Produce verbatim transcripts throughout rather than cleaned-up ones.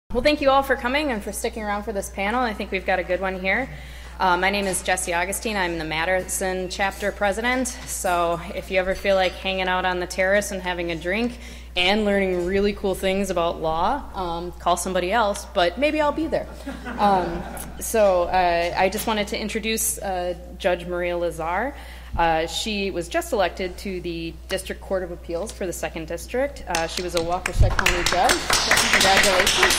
Well, thank you all for coming and for sticking around for this panel. I think we've got a good one here. Uh, my name is Jessie Augustine. I'm the Madison chapter president. So if you ever feel like hanging out on the terrace and having a drink and learning really cool things about law, um, call somebody else, but maybe I'll be there. Um, so uh, I just wanted to introduce uh, Judge Maria Lazar. Uh, she was just elected to the District Court of Appeals for the second District. Uh, she was a Waukesha County judge. Congratulations.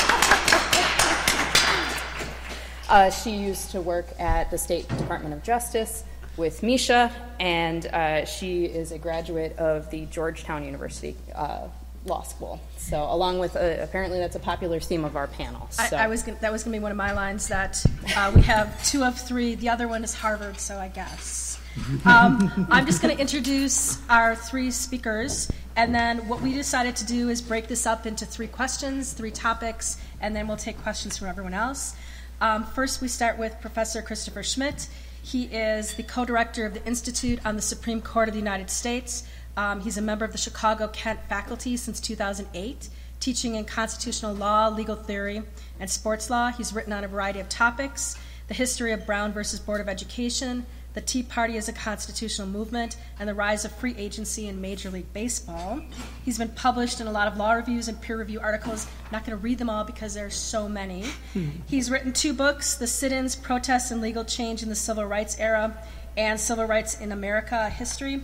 uh, she used to work at the State Department of Justice with Misha, and uh, she is a graduate of the Georgetown University uh, Law School. So along with, uh, apparently that's a popular theme of our panel. So. I, I was gonna, that was going to be one of my lines, that uh, we have two of three. The other one is Harvard, so I guess. Um, I'm just going to introduce our three speakers, and then what we decided to do is break this up into three questions, three topics, and then we'll take questions from everyone else. Um, first, we start with Professor Christopher Schmidt. He is the co-director of the Institute on the Supreme Court of the United States. Um, he's a member of the Chicago-Kent faculty since two thousand eight, teaching in constitutional law, legal theory, and sports law. He's written on a variety of topics: the history of Brown versus Board of Education, the Tea Party as a constitutional movement, and the rise of free agency in Major League Baseball. He's been published in a lot of law reviews and peer review articles. I'm not going to read them all because there are so many. He's written two books: The Sit-ins, Protests, and Legal Change in the Civil Rights Era, and Civil Rights in America, History.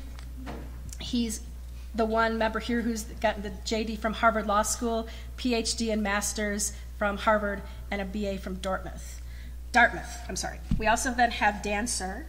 He's the one member here who's gotten the J D from Harvard Law School, P H D and Master's from Harvard, and a B A from Dartmouth. Dartmouth, I'm sorry. We also then have Dan Suhr.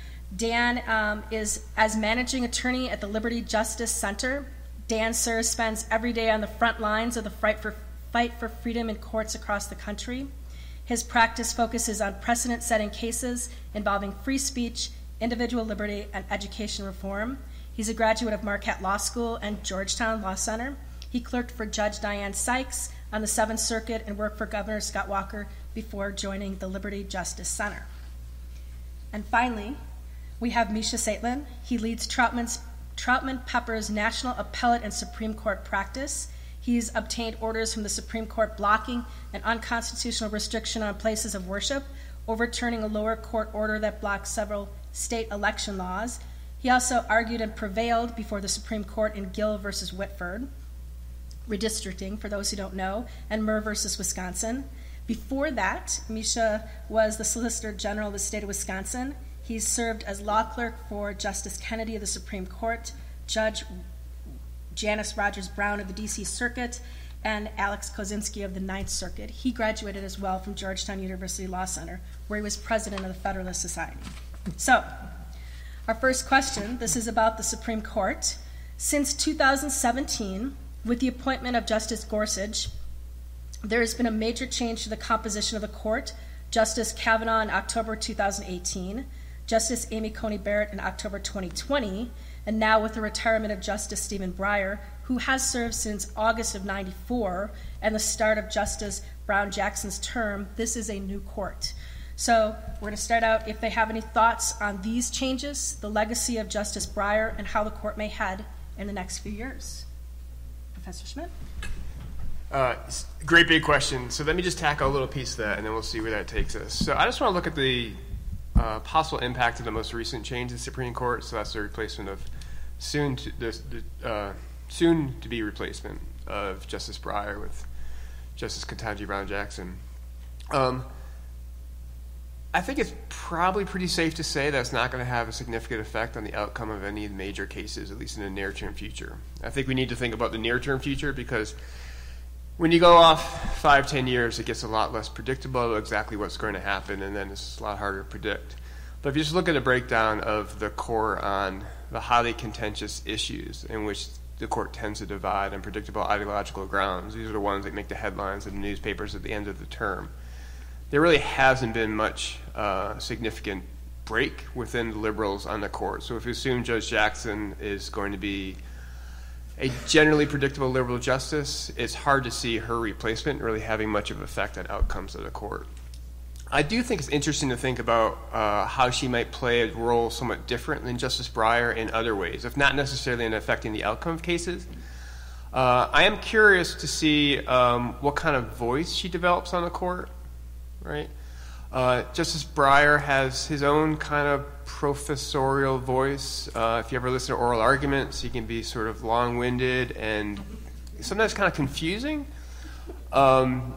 Dan um, is as managing attorney at the Liberty Justice Center. Dan Suhr spends every day on the front lines of the fight for, fight for freedom in courts across the country. His practice focuses on precedent-setting cases involving free speech, individual liberty, and education reform. He's a graduate of Marquette Law School and Georgetown Law Center. He clerked for Judge Diane Sykes on the Seventh Circuit and worked for Governor Scott Walker before joining the Liberty Justice Center. And finally, we have Misha Saitlin. He leads Troutman's, Troutman Pepper's National Appellate and Supreme Court practice. He's obtained orders from the Supreme Court blocking an unconstitutional restriction on places of worship, overturning a lower court order that blocked several state election laws. He also argued and prevailed before the Supreme Court in Gill versus Whitford, redistricting, for those who don't know, and Murr versus Wisconsin. Before that, Misha was the Solicitor General of the state of Wisconsin. He's served as law clerk for Justice Kennedy of the Supreme Court, Judge Janice Rogers Brown of the D C Circuit, and Alex Kozinski of the Ninth Circuit. He graduated as well from Georgetown University Law Center, where he was president of the Federalist Society. So, our first question, this is about the Supreme Court. Since two thousand seventeen, with the appointment of Justice Gorsuch, there has been a major change to the composition of the court. Justice Kavanaugh in October two thousand eighteen, Justice Amy Coney Barrett in October twenty twenty, and now with the retirement of Justice Stephen Breyer, who has served since August of ninety-four, and the start of Justice Brown Jackson's term, this is a new court. So we're going to start out if they have any thoughts on these changes, the legacy of Justice Breyer, and how the court may head in the next few years. Professor Schmidt? Uh, great big question. So let me just tackle a little piece of that, and then we'll see where that takes us. So I just want to look at the uh, possible impact of the most recent change in the Supreme Court. So that's the replacement of soon to, the, the uh, soon to be replacement of Justice Breyer with Justice Ketanji Brown Jackson. Um, I think it's probably pretty safe to say that's not going to have a significant effect on the outcome of any major cases, at least in the near-term future. I think we need to think about the near-term future because when you go off five, ten years, it gets a lot less predictable exactly what's going to happen, and then it's a lot harder to predict. But if you just look at a breakdown of the core on the highly contentious issues in which the court tends to divide on predictable ideological grounds, these are the ones that make the headlines in the newspapers at the end of the term. There really hasn't been much uh, significant break within the liberals on the court. So if you assume Judge Jackson is going to be a generally predictable liberal justice, it's hard to see her replacement really having much of an effect on outcomes of the court. I do think it's interesting to think about uh, how she might play a role somewhat different than Justice Breyer in other ways, if not necessarily in affecting the outcome of cases. Uh, I am curious to see um, what kind of voice she develops on the court, right? Uh, Justice Breyer has his own kind of professorial voice. Uh, if you ever listen to oral arguments, he can be sort of long-winded and sometimes kind of confusing. Um,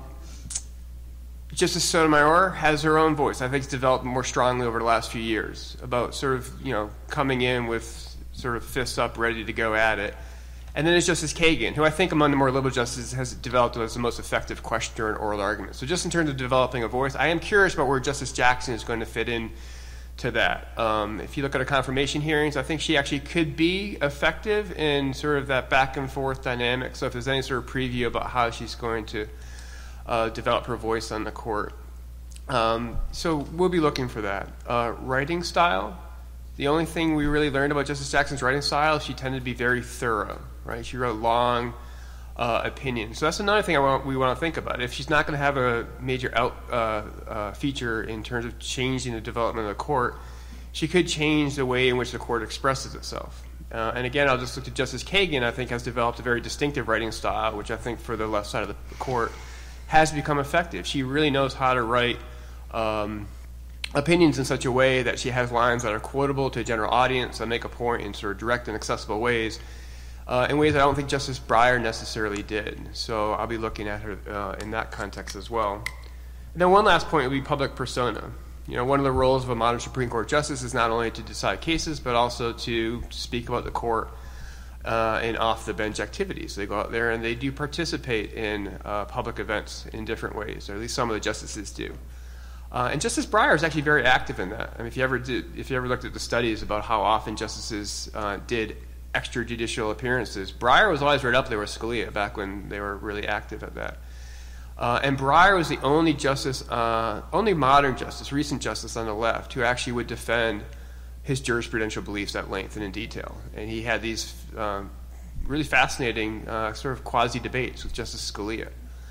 Justice Sotomayor has her own voice. I think it's developed more strongly over the last few years about sort of, you know, coming in with sort of fists up, ready to go at it. And then there's Justice Kagan, who I think among the more liberal justices has developed as the most effective questioner in oral arguments. So just in terms of developing a voice, I am curious about where Justice Jackson is going to fit in to that. Um, if you look at her confirmation hearings, I think she actually could be effective in sort of that back and forth dynamic. So if there's any sort of preview about how she's going to uh, develop her voice on the court. Um, so we'll be looking for that. Uh, writing style. The only thing we really learned about Justice Jackson's writing style is she tended to be very thorough, right? She wrote long uh, opinions. So that's another thing I want, we want to think about. If she's not going to have a major out uh, uh, feature in terms of changing the development of the court, she could change the way in which the court expresses itself. Uh, and again, I'll just look to Justice Kagan, I think, has developed a very distinctive writing style, which I think for the left side of the court has become effective. She really knows how to write um, opinions in such a way that she has lines that are quotable to a general audience that make a point in sort of direct and accessible ways, uh, in ways I don't think Justice Breyer necessarily did. So I'll be looking at her uh, in that context as well. And then one last point would be public persona. You know, one of the roles of a modern Supreme Court justice is not only to decide cases, but also to speak about the court uh, and off-the-bench activities. They go out there and they do participate in uh, public events in different ways, or at least some of the justices do. Uh, and Justice Breyer is actually very active in that. I mean, if you ever did, if you ever looked at the studies about how often justices uh, did extrajudicial appearances, Breyer was always right up there with Scalia back when they were really active at that. Uh, and Breyer was the only justice, uh, only modern justice, recent justice on the left, who actually would defend his jurisprudential beliefs at length and in detail. And he had these um, really fascinating uh, sort of quasi-debates with Justice Scalia.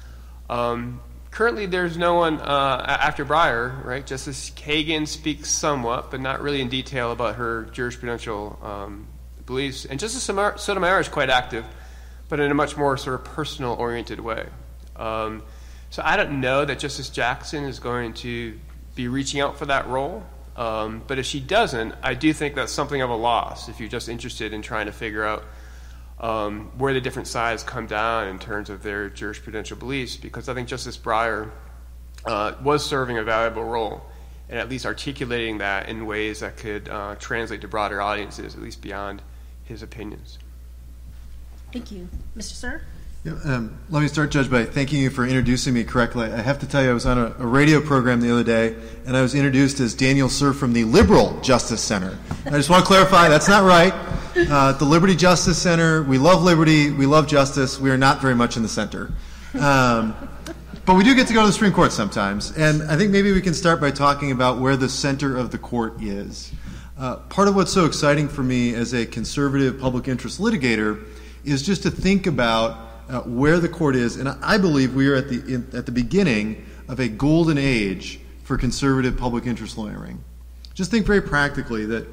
Um, currently, there's no one uh, after Breyer, right? Justice Kagan speaks somewhat, but not really in detail about her jurisprudential um, beliefs. And Justice Sotomayor is quite active, but in a much more sort of personal-oriented way. Um, so I don't know that Justice Jackson is going to be reaching out for that role. Um, but if she doesn't, I do think that's something of a loss if you're just interested in trying to figure out um, where the different sides come down in terms of their jurisprudential beliefs, because I think Justice Breyer uh, was serving a valuable role and at least articulating that in ways that could uh, translate to broader audiences, at least beyond his opinions. Thank you. Mister Sir? Yeah, um, let me start, Judge, by thanking you for introducing me correctly. I have to tell you, I was on a, a radio program the other day, and I was introduced as Daniel Sir from the Liberal Justice Center. I just want to clarify, that's not right. Uh, the Liberty Justice Center, we love liberty, we love justice, we are not very much in the center. Um, but we do get to go to the Supreme Court sometimes, and I think maybe we can start by talking about where the center of the court is. Uh, part of what's so exciting for me as a conservative public interest litigator is just to think about Uh, where the court is, and I believe we are at the in, at the beginning of a golden age for conservative public interest lawyering. Just think very practically that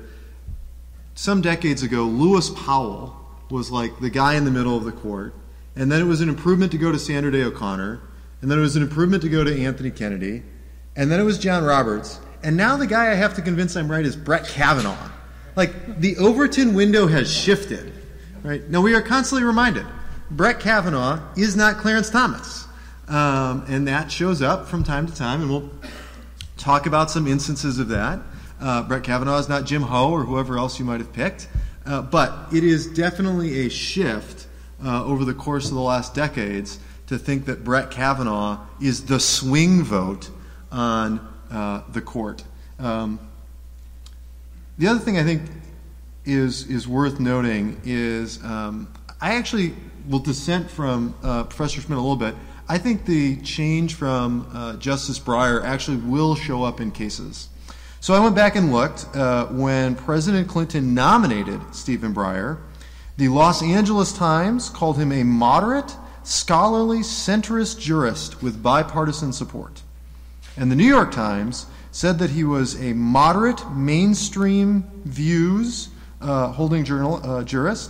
some decades ago, Lewis Powell was like the guy in the middle of the court, and then it was an improvement to go to Sandra Day O'Connor, and then it was an improvement to go to Anthony Kennedy, and then it was John Roberts, and now the guy I have to convince I'm right is Brett Kavanaugh. Like, the Overton window has shifted, right? Now, we are constantly reminded Brett Kavanaugh is not Clarence Thomas, um, and that shows up from time to time, and we'll talk about some instances of that. Uh, Brett Kavanaugh is not Jim Ho or whoever else you might have picked, uh, but it is definitely a shift uh, over the course of the last decades to think that Brett Kavanaugh is the swing vote on uh, the court. Um, the other thing I think is is worth noting is um, I actually will dissent from uh, Professor Schmidt a little bit. I think the change from uh, Justice Breyer actually will show up in cases. So I went back and looked. Uh, when President Clinton nominated Stephen Breyer, the Los Angeles Times called him a moderate, scholarly, centrist jurist with bipartisan support. And the New York Times said that he was a moderate, mainstream views uh, holding journal, uh, jurist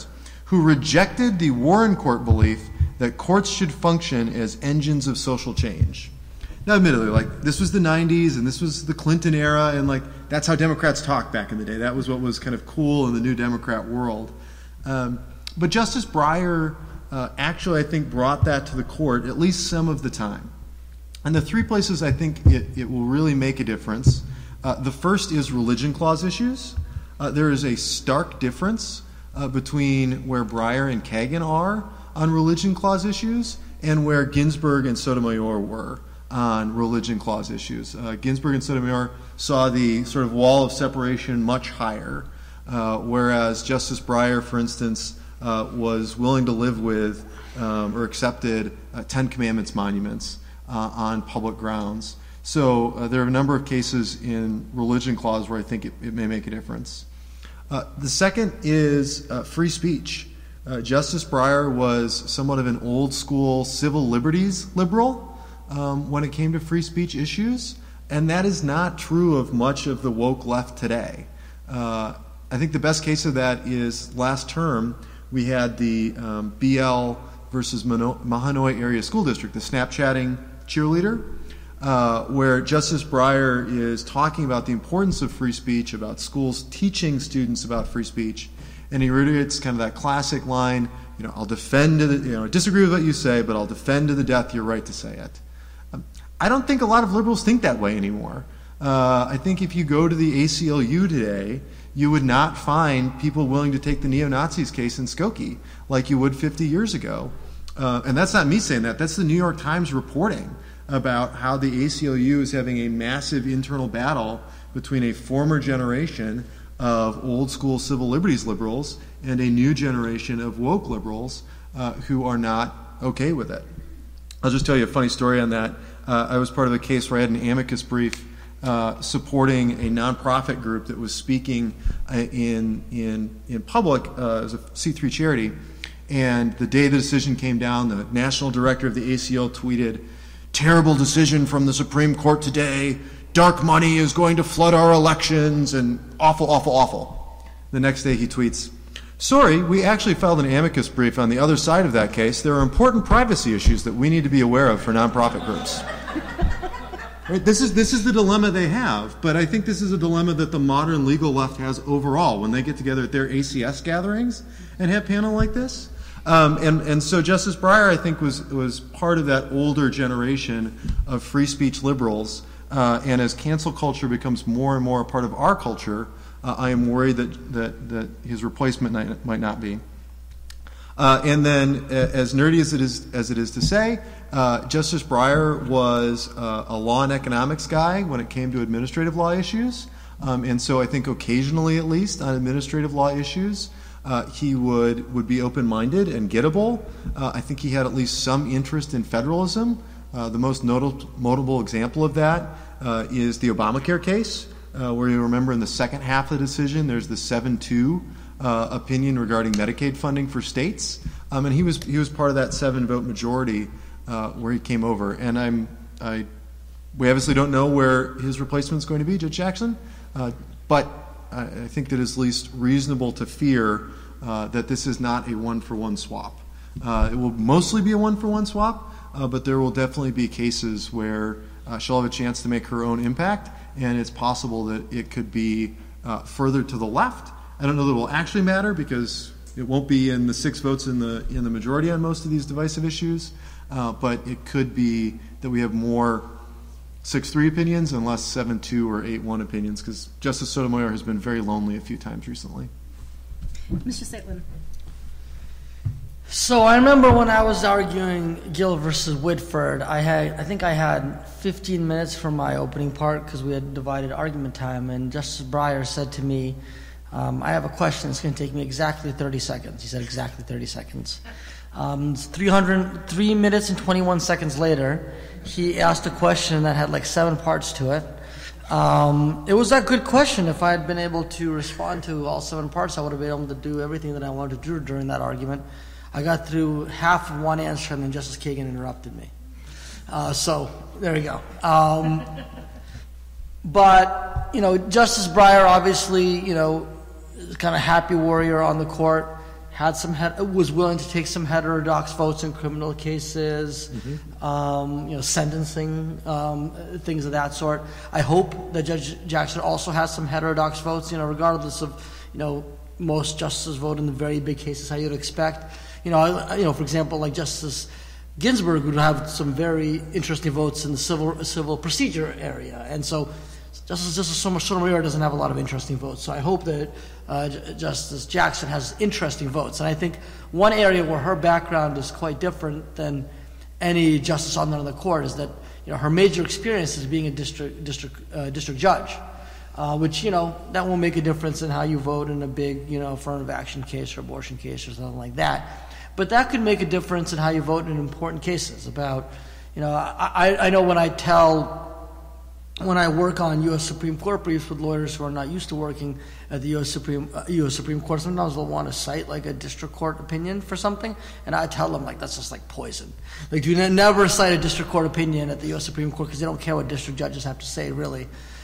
who rejected the Warren Court belief that courts should function as engines of social change. Now, admittedly, like, this was the nineties, and this was the Clinton era, and, like, that's how Democrats talked back in the day. That was what was kind of cool in the new Democrat world. Um, but Justice Breyer uh, actually, I think, brought that to the court at least some of the time. And the three places I think it, it will really make a difference, uh, the first is religion clause issues. Uh, there is a stark difference uh, between where Breyer and Kagan are on religion clause issues and where Ginsburg and Sotomayor were on religion clause issues. Uh, Ginsburg and Sotomayor saw the sort of wall of separation much higher, uh, whereas Justice Breyer, for instance, uh, was willing to live with um, or accepted uh, Ten Commandments monuments uh, on public grounds. So uh, there are a number of cases in religion clause where I think it, it may make a difference. Uh, the second is uh, free speech. Uh, Justice Breyer was somewhat of an old school civil liberties liberal um, when it came to free speech issues, and that is not true of much of the woke left today. Uh, I think the best case of that is last term we had the um, B L versus Mano- Mahanoy Area School District, the Snapchatting cheerleader, uh, where Justice Breyer is talking about the importance of free speech, about schools teaching students about free speech. And he reiterates kind of that classic line, you know, I'll defend, to the, you know, I disagree with what you say, but I'll defend to the death your right to say it. Um, I don't think a lot of liberals think that way anymore. Uh, I think if you go to the A C L U today, you would not find people willing to take the neo-Nazis case in Skokie like you would fifty years ago. Uh, and that's not me saying that. That's the New York Times reporting about how the A C L U is having a massive internal battle between a former generation of old school civil liberties liberals and a new generation of woke liberals uh, who are not okay with it. I'll just tell you a funny story on that. Uh, I was part of a case where I had an amicus brief uh, supporting a nonprofit group that was speaking uh, in in in public uh, as a C three charity. And the day the decision came down, the national director of the A C L tweeted, "Terrible decision from the Supreme Court today. Dark money is going to flood our elections," and awful, awful, awful. The next day he tweets, "Sorry, we actually filed an amicus brief on the other side of that case. There are important privacy issues that we need to be aware of for nonprofit groups." Right? This is this is the dilemma they have, but I think this is a dilemma that the modern legal left has overall when they get together at their A C S gatherings and have panel like this. Um, and, and so Justice Breyer, I think, was was part of that older generation of free speech liberals. Uh, and as cancel culture becomes more and more a part of our culture, uh, I am worried that, that, that his replacement might, might not be. Uh, and then, uh, as nerdy as it is as it is to say, uh, Justice Breyer was uh, a law and economics guy when it came to administrative law issues. Um, and so I think occasionally, at least, on administrative law issues, uh, he would, would be open-minded and gettable. Uh, I think he had at least some interest in federalism. Uh, the most notable, notable example of that uh, is the Obamacare case, uh, where you remember in the second half of the decision, there's the seven two uh, opinion regarding Medicaid funding for states, um, and he was he was part of that seven-vote majority uh, where he came over. And I'm I we obviously don't know where his replacement is going to be, Judge Jackson, uh, but I, I think that it's at least reasonable to fear uh, that this is not a one-for-one swap. Uh, it will mostly be a one-for-one swap. Uh, but there will definitely be cases where uh, she'll have a chance to make her own impact, and it's possible that it could be uh, further to the left. I don't know that it will actually matter because it won't be in the six votes in the in the majority on most of these divisive issues, uh, but it could be that we have more six three opinions and less seven two or eight one opinions, because Justice Sotomayor has been very lonely a few times recently. Mister Saitlin. So I remember when I was arguing Gill versus Whitford, I had I think I had fifteen minutes for my opening part because we had divided argument time, and Justice Breyer said to me, um, I have a question, it's going to take me exactly thirty seconds. He said exactly thirty seconds. Um, three hundred, three minutes and twenty-one seconds later, he asked a question that had like seven parts to it. Um, it was a good question. If I had been able to respond to all seven parts, I would have been able to do everything that I wanted to do during that argument. I got through half of one answer, and then Justice Kagan interrupted me. Uh, so there you go. Um, but, you know, Justice Breyer, obviously, you know, is kind of happy warrior on the court, had some het- was willing to take some heterodox votes in criminal cases, mm-hmm. um, you know, sentencing, um, things of that sort. I hope that Judge Jackson also has some heterodox votes, you know, regardless of, you know, most justices vote in the very big cases how you'd expect. You know, you know, for example, like Justice Ginsburg would have some very interesting votes in the civil civil procedure area, and so Justice Justice Sotomayor doesn't have a lot of interesting votes. So I hope that uh, Justice Jackson has interesting votes, and I think one area where her background is quite different than any justice on the court is that, you know, her major experience is being a district district uh, district judge, uh, which, you know, that won't make a difference in how you vote in a big, you know, affirmative action case or abortion case or something like that. But that could make a difference in how you vote in important cases. About, you know, I, I know when I tell, when I work on U S Supreme Court briefs with lawyers who are not used to working at the U S Supreme uh, U S Supreme Court, sometimes they'll want to cite like a district court opinion for something, and I tell them, like, that's just like poison. Like, do ne- never cite a district court opinion at the U S Supreme Court because they don't care what district judges have to say, really,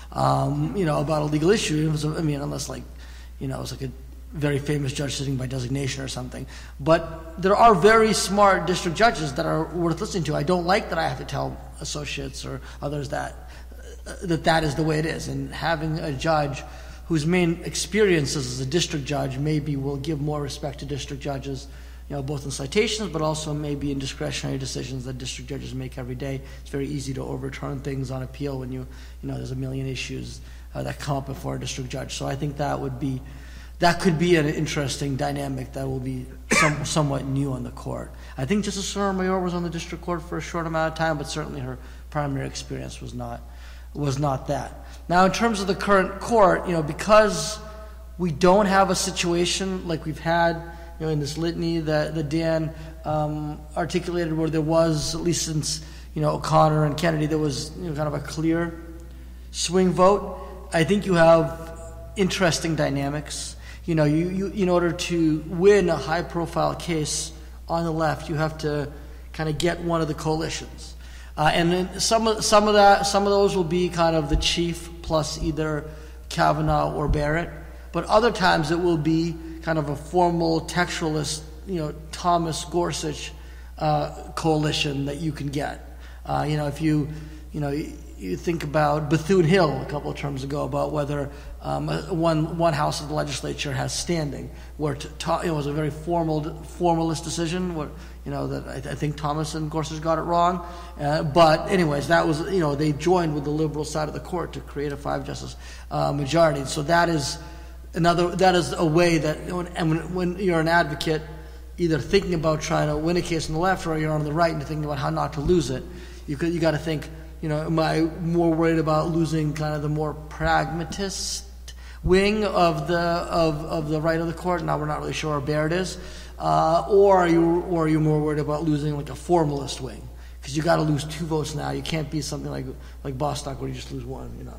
um, you know, about a legal issue. It was, I mean, unless, like, you know, it's like a very famous judge sitting by designation or something. But there are very smart district judges that are worth listening to. I don't like that I have to tell associates or others that uh, that that is the way it is. And having a judge whose main experience is as a district judge maybe will give more respect to district judges, you know, both in citations but also maybe in discretionary decisions that district judges make every day. It's very easy to overturn things on appeal when you, you know, there's a million issues uh, that come up before a district judge. So I think that would be That could be an interesting dynamic that will be some, somewhat new on the court. I think Justice Sotomayor was on the district court for a short amount of time, but certainly her primary experience was not was not that. Now, in terms of the current court, you know, because we don't have a situation like we've had, you know, in this litany that, that Dan um, articulated, where there was, at least since, you know, O'Connor and Kennedy, there was, you know, kind of a clear swing vote. I think you have interesting dynamics. You know, you, you in order to win a high-profile case on the left, you have to kind of get one of the coalitions, uh, and then some of some of that, some of those will be kind of the chief plus either Kavanaugh or Barrett, but other times it will be kind of a formal textualist, you know, Thomas Gorsuch uh, coalition that you can get. Uh, you know, if you, you know. You think about Bethune-Hill a couple of terms ago about whether um, one one house of the legislature has standing, where to, to, it was a very formal formalist decision. Where, you know, that I, I think Thomas and Gorsuch got it wrong, uh, but anyways, that was, you know, they joined with the liberal side of the court to create a five justice uh, majority. So that is another that is a way that, and when, when you're an advocate, either thinking about trying to win a case on the left or you're on the right and thinking about how not to lose it, you could, you got to think. You know, am I more worried about losing kind of the more pragmatist wing of the of, of the right of the court? Now we're not really sure where Barrett is, uh, or are you or are you more worried about losing like a formalist wing? Because you got to lose two votes now. You can't be something like like Bostock where you just lose one. You know.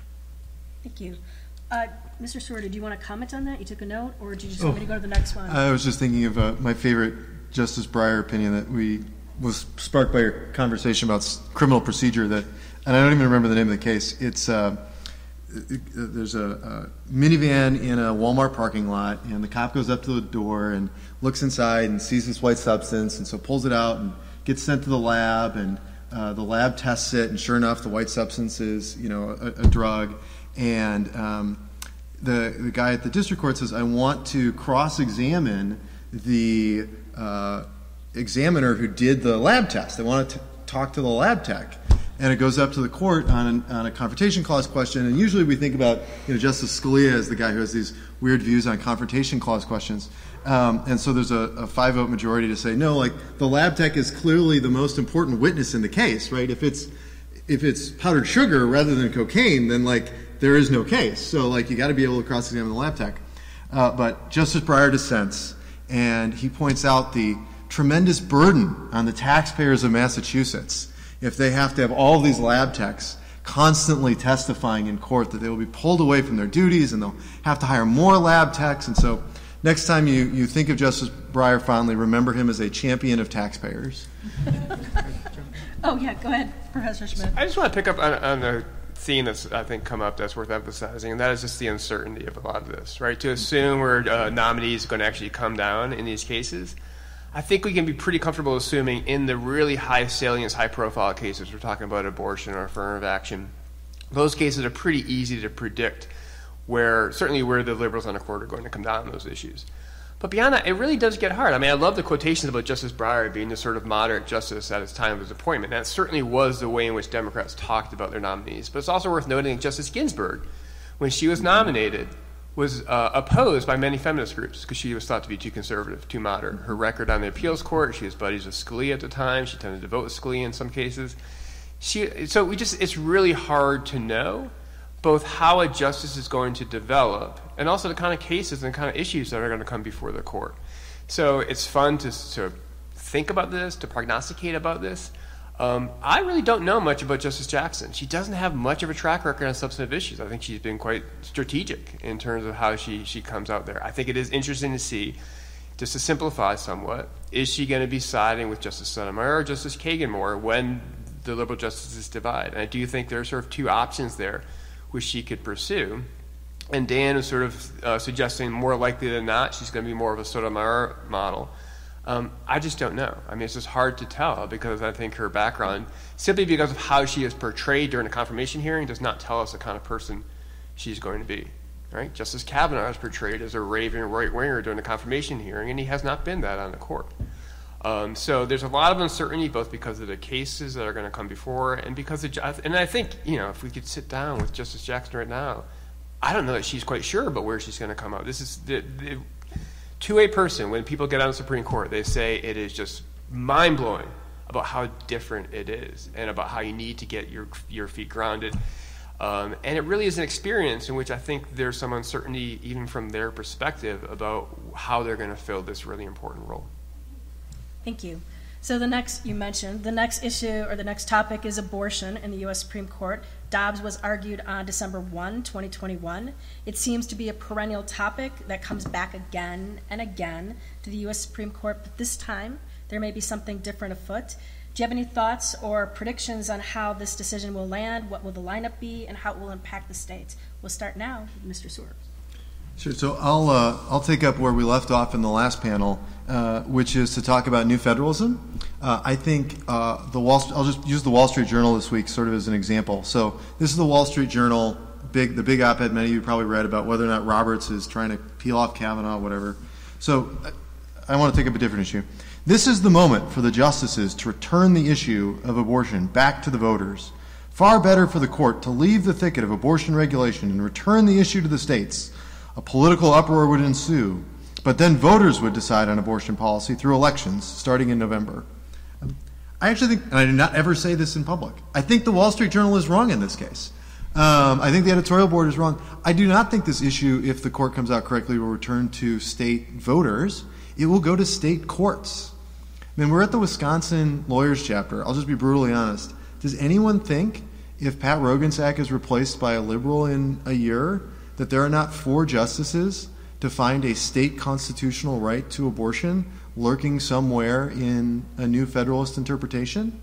Thank you, uh, Mister Stewart. Did you want to comment on that? You took a note, or did you just oh, want me to go to the next one? I was just thinking of uh, my favorite Justice Breyer opinion that we. was sparked by your conversation about criminal procedure that, and I don't even remember the name of the case. It's uh, it, there's a, a minivan in a Walmart parking lot, and the cop goes up to the door and looks inside and sees this white substance, and so pulls it out and gets sent to the lab, and uh, the lab tests it, and sure enough, the white substance is, you know, a, a drug, and um, the the guy at the district court says, "I want to cross-examine the." Uh, examiner who did the lab test. They want to t- talk to the lab tech. And it goes up to the court on, an, on a confrontation clause question. And usually we think about, you know, Justice Scalia as the guy who has these weird views on confrontation clause questions. Um, and so there's a, a five-vote majority to say, no, like, the lab tech is clearly the most important witness in the case, right? If it's if it's powdered sugar rather than cocaine, then, like, there is no case. So, like, you got to be able to cross-examine the lab tech. Uh, but Justice Breyer dissents, and he points out the tremendous burden on the taxpayers of Massachusetts if they have to have all of these lab techs constantly testifying in court, that they will be pulled away from their duties and they'll have to hire more lab techs. And so next time you, you think of Justice Breyer fondly, remember him as a champion of taxpayers. Oh, yeah, go ahead, Professor Schmidt. I just want to pick up on, on the theme that's, I think, come up that's worth emphasizing, and that is just the uncertainty of a lot of this, right? To assume where uh, nominees are going to actually come down in these cases, I think we can be pretty comfortable assuming in the really high salience, high profile cases, we're talking about abortion or affirmative action, those cases are pretty easy to predict where, certainly where the liberals on the court are going to come down on those issues. But beyond that, it really does get hard. I mean, I love the quotations about Justice Breyer being the sort of moderate justice at his time of his appointment. That certainly was the way in which Democrats talked about their nominees. But it's also worth noting that Justice Ginsburg, when she was nominated, was uh, opposed by many feminist groups because she was thought to be too conservative, too moderate. Her record on the appeals court, she was buddies with Scalia at the time. She tended to vote with Scalia in some cases. She, so we just, it's really hard to know both how a justice is going to develop and also the kind of cases and the kind of issues that are going to come before the court. So it's fun to sort of think about this, to prognosticate about this. Um, I really don't know much about Justice Jackson. She doesn't have much of a track record on substantive issues. I think she's been quite strategic in terms of how she, she comes out there. I think it is interesting to see, just to simplify somewhat, is she going to be siding with Justice Sotomayor or Justice Kagan more when the liberal justices divide? And I do think there are sort of two options there which she could pursue. And Dan is sort of uh, suggesting more likely than not she's going to be more of a Sotomayor model. Um, I just don't know. I mean, it's just hard to tell because I think her background, simply because of how she is portrayed during the confirmation hearing, does not tell us the kind of person she's going to be. Right? Justice Kavanaugh is portrayed as a raving right-winger during the confirmation hearing, and he has not been that on the court. Um, so there's a lot of uncertainty, both because of the cases that are going to come before, and because of, and I think, you know, if we could sit down with Justice Jackson right now, I don't know that she's quite sure about where she's going to come out. This is the, the to a person, when people get on the Supreme Court, they say it is just mind-blowing about how different it is and about how you need to get your your feet grounded. Um, and it really is an experience in which I think there's some uncertainty, even from their perspective, about how they're going to fill this really important role. Thank you. So the next, you mentioned, the next issue or the next topic is abortion in the U S Supreme Court. Dobbs was argued on December first, twenty twenty-one. It seems to be a perennial topic that comes back again and again to the U S Supreme Court, but this time there may be something different afoot. Do you have any thoughts or predictions on how this decision will land? What will the lineup be, and how it will impact the states? We'll start now with Mister Seward. Sure. So I'll uh, I'll take up where we left off in the last panel, uh, which is to talk about new federalism. Uh, I think uh, the Wall. I'll just use the Wall Street Journal this week, sort of as an example. So this is the Wall Street Journal, big the big op-ed many of you probably read about whether or not Roberts is trying to peel off Kavanaugh, whatever. So I want to take up a different issue. This is the moment for the justices to return the issue of abortion back to the voters. Far better for the court to leave the thicket of abortion regulation and return the issue to the states. A political uproar would ensue, but then voters would decide on abortion policy through elections starting in November. I actually think, and I did not ever say this in public, I think the Wall Street Journal is wrong in this case. Um, I think the editorial board is wrong. I do not think this issue, if the court comes out correctly, will return to state voters. It will go to state courts. I mean, we're at the Wisconsin lawyers chapter. I'll just be brutally honest. Does anyone think if Pat Roggensack is replaced by a liberal in a year, that there are not four justices to find a state constitutional right to abortion lurking somewhere in a new Federalist interpretation?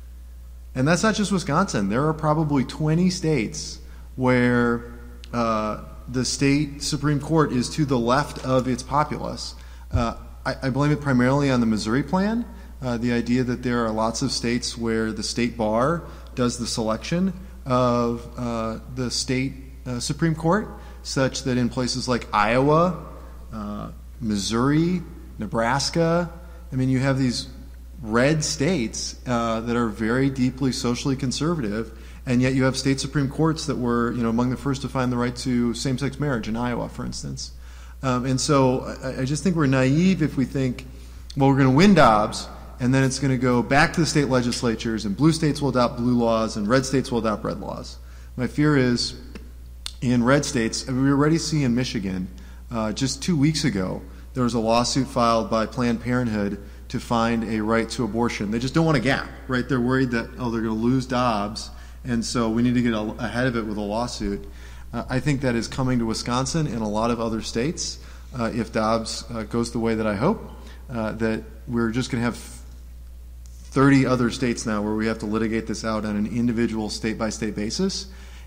And that's not just Wisconsin. There are probably twenty states where uh, the state Supreme Court is to the left of its populace. Uh, I, I blame it primarily on the Missouri plan, uh, the idea that there are lots of states where the state bar does the selection of uh, the state uh, Supreme Court, such that in places like Iowa, uh, Missouri, Nebraska, I mean, you have these red states uh, that are very deeply socially conservative, and yet you have state Supreme Courts that were, you know, among the first to find the right to same-sex marriage in Iowa, for instance. Um, and so I, I just think we're naive if we think, well, we're going to win Dobbs, and then it's going to go back to the state legislatures, and blue states will adopt blue laws, and red states will adopt red laws. My fear is, in red states, we already see in Michigan, uh, just two weeks ago, there was a lawsuit filed by Planned Parenthood to find a right to abortion. They just don't want a gap, right? They're worried that, oh, they're going to lose Dobbs, and so we need to get a, ahead of it with a lawsuit. Uh, I think that is coming to Wisconsin and a lot of other states. Uh, if Dobbs uh, goes the way that I hope, uh, that we're just going to have thirty other states now where we have to litigate this out on an individual state-by-state basis.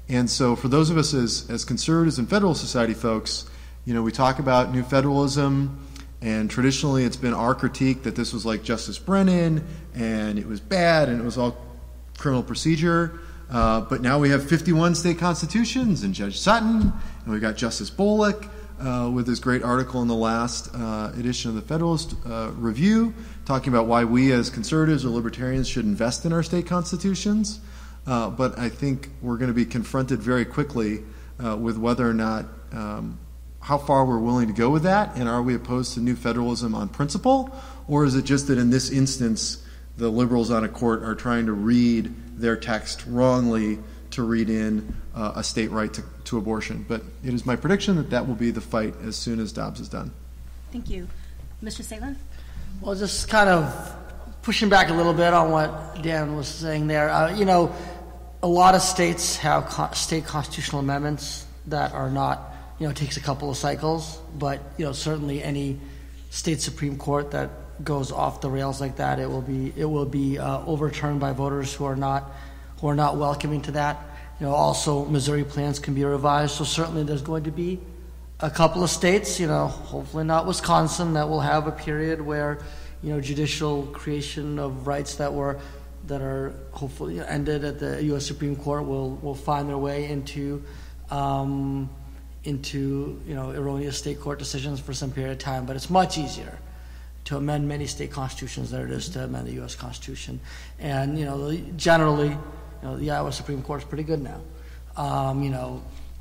And so for those of us as, as conservatives and Federal Society folks, you know, we talk about new federalism, and traditionally it's been our critique that this was like Justice Brennan, and it was bad, and it was all criminal procedure. Uh, but now we have fifty-one state constitutions, and Judge Sutton, and we've got Justice Bullock uh, with his great article in the last uh, edition of the Federalist uh, Review, talking about why we as conservatives or libertarians should invest in our state constitutions. Uh, but I think we're going to be confronted very quickly uh, with whether or not, um, how far we're willing to go with that, and are we opposed to new federalism on principle, or is it just that in this instance the liberals on a court are trying to read their text wrongly to read in uh, a state right to, to abortion? But it is my prediction that that will be the fight as soon as Dobbs is done. Thank you. Mister Salin? Well, just kind of pushing back a little bit on what Dan was saying there. Uh, you know, a lot of states have co- state constitutional amendments that are not, you know, it takes a couple of cycles, but, you know, certainly any state Supreme Court that goes off the rails like that, it will be it will be uh, overturned by voters who are not who are not welcoming to that. You know, also Missouri plans can be revised, so certainly there's going to be a couple of states, you know, hopefully not Wisconsin, that will have a period where, you know, judicial creation of rights that were that are hopefully ended at the U S Supreme Court will will find their way into um, into you know erroneous state court decisions for some period of time. But it's much easier to amend many state constitutions than it is to amend the U S Constitution. And, you know, generally, you know, the Iowa Supreme Court is pretty good now. Um, you know,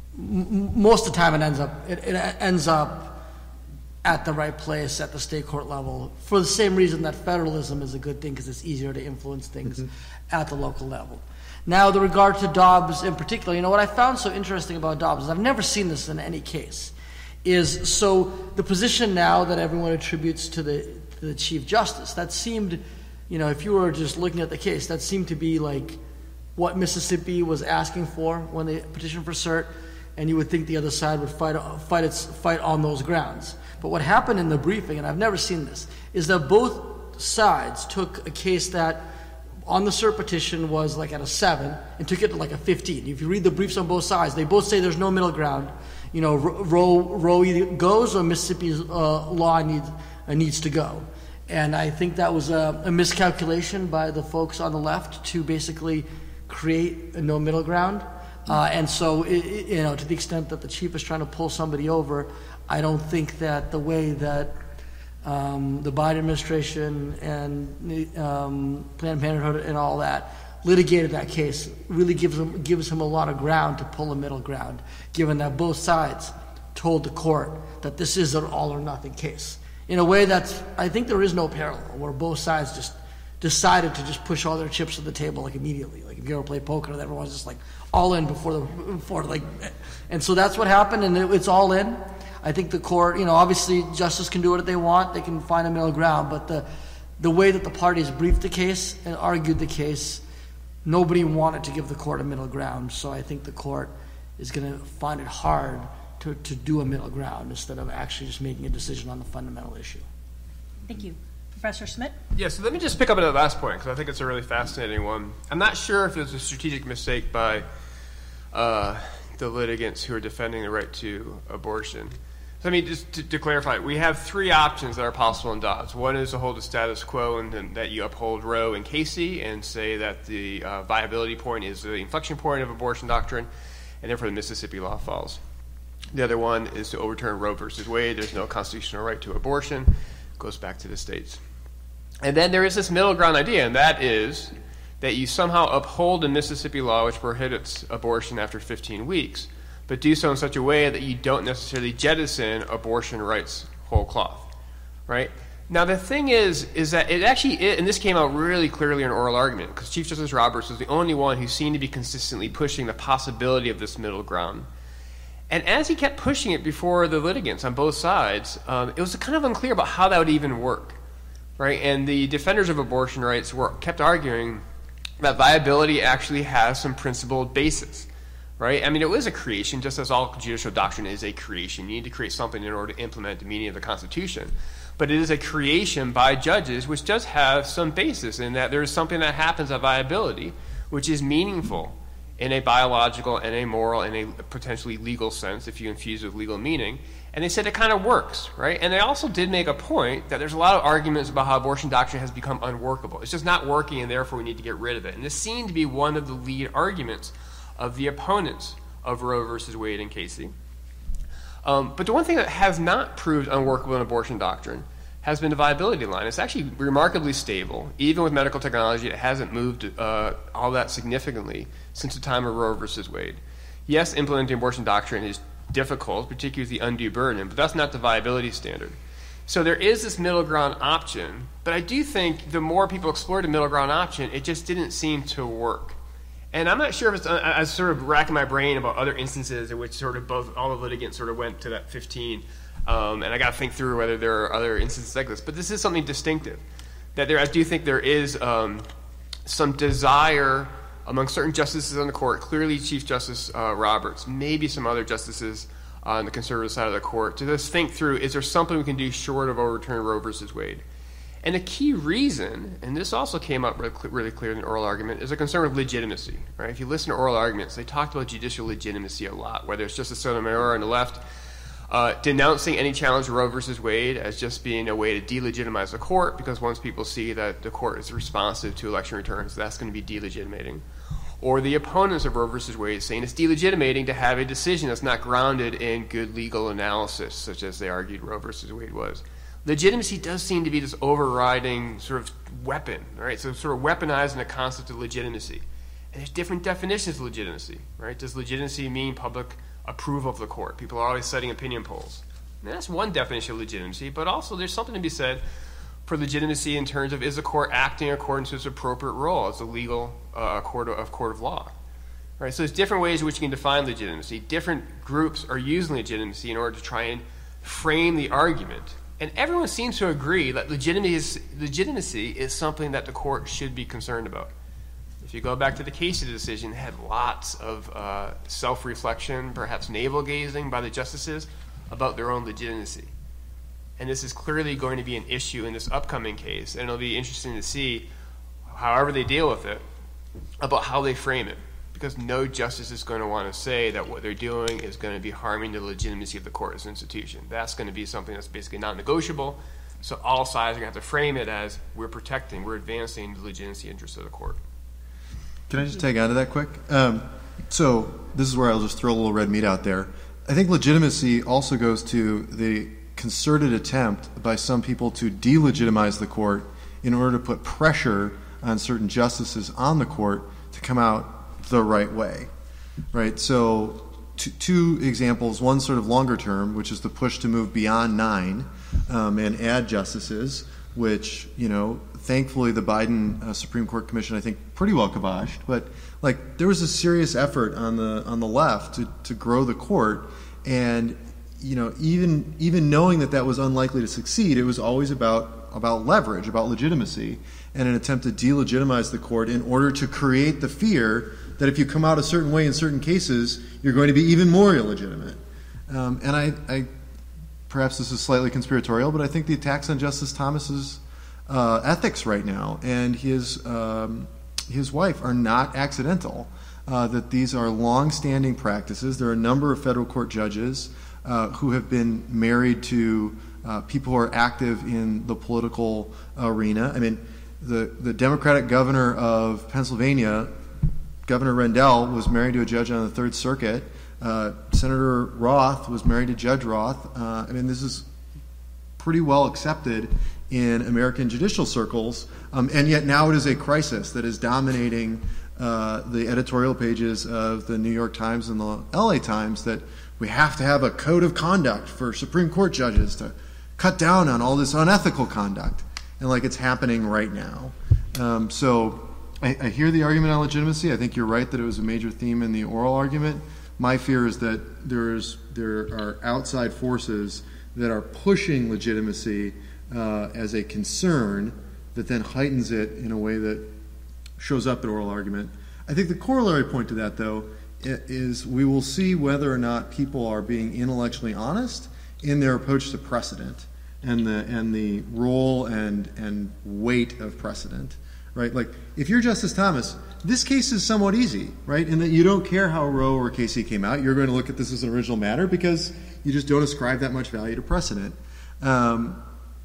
m- most of the time it ends up it, it ends up at the right place at the state court level for the same reason that federalism is a good thing, because it's easier to influence things mm-hmm. at the local level. Now, with regard to Dobbs in particular, you know, what I found so interesting about Dobbs is I've never seen this in any case. Is so the position now that everyone attributes to the to the Chief Justice, that seemed, you know, if you were just looking at the case, that seemed to be like what Mississippi was asking for when they petitioned for cert, and you would think the other side would fight fight its fight on those grounds. But what happened in the briefing, and I've never seen this, is that both sides took a case that on the cert petition was like at a seven and took it to like a fifteen. If you read the briefs on both sides, they both say there's no middle ground. You know, Roe, Roe either goes or Mississippi's uh, law needs uh, needs to go. And I think that was a, a miscalculation by the folks on the left to basically create a no middle ground. Uh, and so, it, it, you know, to the extent that the chief is trying to pull somebody over, I don't think that the way that um, the Biden administration and um, Planned Parenthood and all that litigated that case really gives him gives him a lot of ground to pull a middle ground, given that both sides told the court that this is an all or nothing case. In a way that's, I think there is no parallel, where both sides just decided to just push all their chips to the table like immediately. Like if you ever play poker, everyone's just like all in before the before like, and so that's what happened, and it, it's all in. I think the court, you know, obviously justice can do what they want; they can find a middle ground. But the the way that the parties briefed the case and argued the case, nobody wanted to give the court a middle ground. So I think the court is going to find it hard to, to do a middle ground instead of actually just making a decision on the fundamental issue. Thank you. Professor Schmidt? Yeah, so let me just pick up on that last point, because I think it's a really fascinating one. I'm not sure if it was a strategic mistake by uh, the litigants who are defending the right to abortion. So, I mean, just to, to clarify, we have three options that are possible in Dobbs. One is to hold the status quo and, and that you uphold Roe and Casey and say that the uh, viability point is the inflection point of abortion doctrine, and therefore the Mississippi law falls. The other one is to overturn Roe versus Wade. There's no constitutional right to abortion. It goes back to the states. And then there is this middle ground idea, and that is that you somehow uphold the Mississippi law, which prohibits abortion after fifteen weeks, but do so in such a way that you don't necessarily jettison abortion rights whole cloth, right? Now, the thing is, is that it actually, it, and this came out really clearly in oral argument, because Chief Justice Roberts was the only one who seemed to be consistently pushing the possibility of this middle ground. And as he kept pushing it before the litigants on both sides, um, it was kind of unclear about how that would even work, right? And the defenders of abortion rights were kept arguing that viability actually has some principled basis, right? I mean, it was a creation, just as all judicial doctrine is a creation. You need to create something in order to implement the meaning of the Constitution. But it is a creation by judges, which does have some basis in that there is something that happens at viability, which is meaningful. in a biological and a moral and a potentially legal sense, if you infuse with legal meaning. And they said it kind of works, right? And they also did make a point that there's a lot of arguments about how abortion doctrine has become unworkable. It's just not working, and therefore we need to get rid of it. And this seemed to be one of the lead arguments of the opponents of Roe versus Wade and Casey. Um, but the one thing that has not proved unworkable in abortion doctrine has been the viability line. It's actually remarkably stable. Even with medical technology, it hasn't moved uh, all that significantly since the time of Roe versus Wade. Yes, implementing abortion doctrine is difficult, particularly with the undue burden, but that's not the viability standard. So there is this middle ground option, but I do think the more people explored the middle ground option, it just didn't seem to work. And I'm not sure if it's, I was sort of racking my brain about other instances in which sort of both, all the litigants sort of went to that fifteen, um, and I got to think through whether there are other instances like this, but this is something distinctive, that there, I do think there is um, some desire among certain justices on the court, clearly Chief Justice uh, Roberts, maybe some other justices uh, on the conservative side of the court, to just think through, is there something we can do short of overturning Roe versus Wade? And a key reason, and this also came up really, really clear in the oral argument, is a concern of legitimacy. Right? If you listen to oral arguments, they talked about judicial legitimacy a lot, whether it's Justice Sotomayor on the left uh, denouncing any challenge to Roe versus Wade as just being a way to delegitimize the court, because once people see that the court is responsive to election returns, that's going to be delegitimating. Or the opponents of Roe versus Wade saying it's delegitimating to have a decision that's not grounded in good legal analysis, such as they argued Roe versus Wade was. Legitimacy does seem to be this overriding sort of weapon, right? So sort of weaponizing the concept of legitimacy. And there's different definitions of legitimacy, right? Does legitimacy mean public approval of the court? People are always citing opinion polls. And that's one definition of legitimacy, but also there's something to be said for legitimacy in terms of, is the court acting in accordance with its appropriate role as a legal uh, court of, court of law? Right? So there's different ways in which you can define legitimacy. Different groups are using legitimacy in order to try and frame the argument. And everyone seems to agree that legitimacy is, legitimacy is something that the court should be concerned about. If you go back to the Casey decision, it had lots of uh, self-reflection, perhaps navel-gazing by the justices about their own legitimacy. And this is clearly going to be an issue in this upcoming case, and it'll be interesting to see, however they deal with it, about how they frame it. Because no justice is going to want to say that what they're doing is going to be harming the legitimacy of the court as an institution. That's going to be something that's basically non-negotiable. So all sides are going to have to frame it as we're protecting, we're advancing the legitimacy interests of the court. Can I just tag on to that quick? Um, so this is where I'll just throw a little red meat out there. I think legitimacy also goes to the concerted attempt by some people to delegitimize the court in order to put pressure on certain justices on the court to come out the right way, right? So two, two examples, one sort of longer term, which is the push to move beyond nine um, and add justices, which, you know, thankfully the Biden uh, Supreme Court Commission, I think, pretty well kiboshed, but like there was a serious effort on the on the left to, to grow the court, and you know, even even knowing that that was unlikely to succeed, it was always about about leverage, about legitimacy, and an attempt to delegitimize the court in order to create the fear that if you come out a certain way in certain cases, you're going to be even more illegitimate. Um, and I, I, perhaps this is slightly conspiratorial, but I think the attacks on Justice Thomas's uh, ethics right now and his um, his wife are not accidental. Uh, that these are long-standing practices. There are a number of federal court judges uh, who have been married to uh, people who are active in the political arena. I mean, the the Democratic governor of Pennsylvania, Governor Rendell, was married to a judge on the Third Circuit. Uh, Senator Roth was married to Judge Roth. Uh, I mean, this is pretty well accepted in American judicial circles, um, and yet now it is a crisis that is dominating uh, the editorial pages of the New York Times and the L A Times, that we have to have a code of conduct for Supreme Court judges to cut down on all this unethical conduct, and like it's happening right now. Um, so I, I hear the argument on legitimacy. I think you're right that it was a major theme in the oral argument. My fear is that there's there are outside forces that are pushing legitimacy uh, as a concern that then heightens it in a way that shows up in oral argument. I think the corollary point to that, though, is we will see whether or not people are being intellectually honest in their approach to precedent and the and the role and and weight of precedent. right? Like, if you're Justice Thomas, this case is somewhat easy, right? In that you don't care how Roe or Casey came out. You're going to look at this as an original matter because you just don't ascribe that much value to precedent. Um,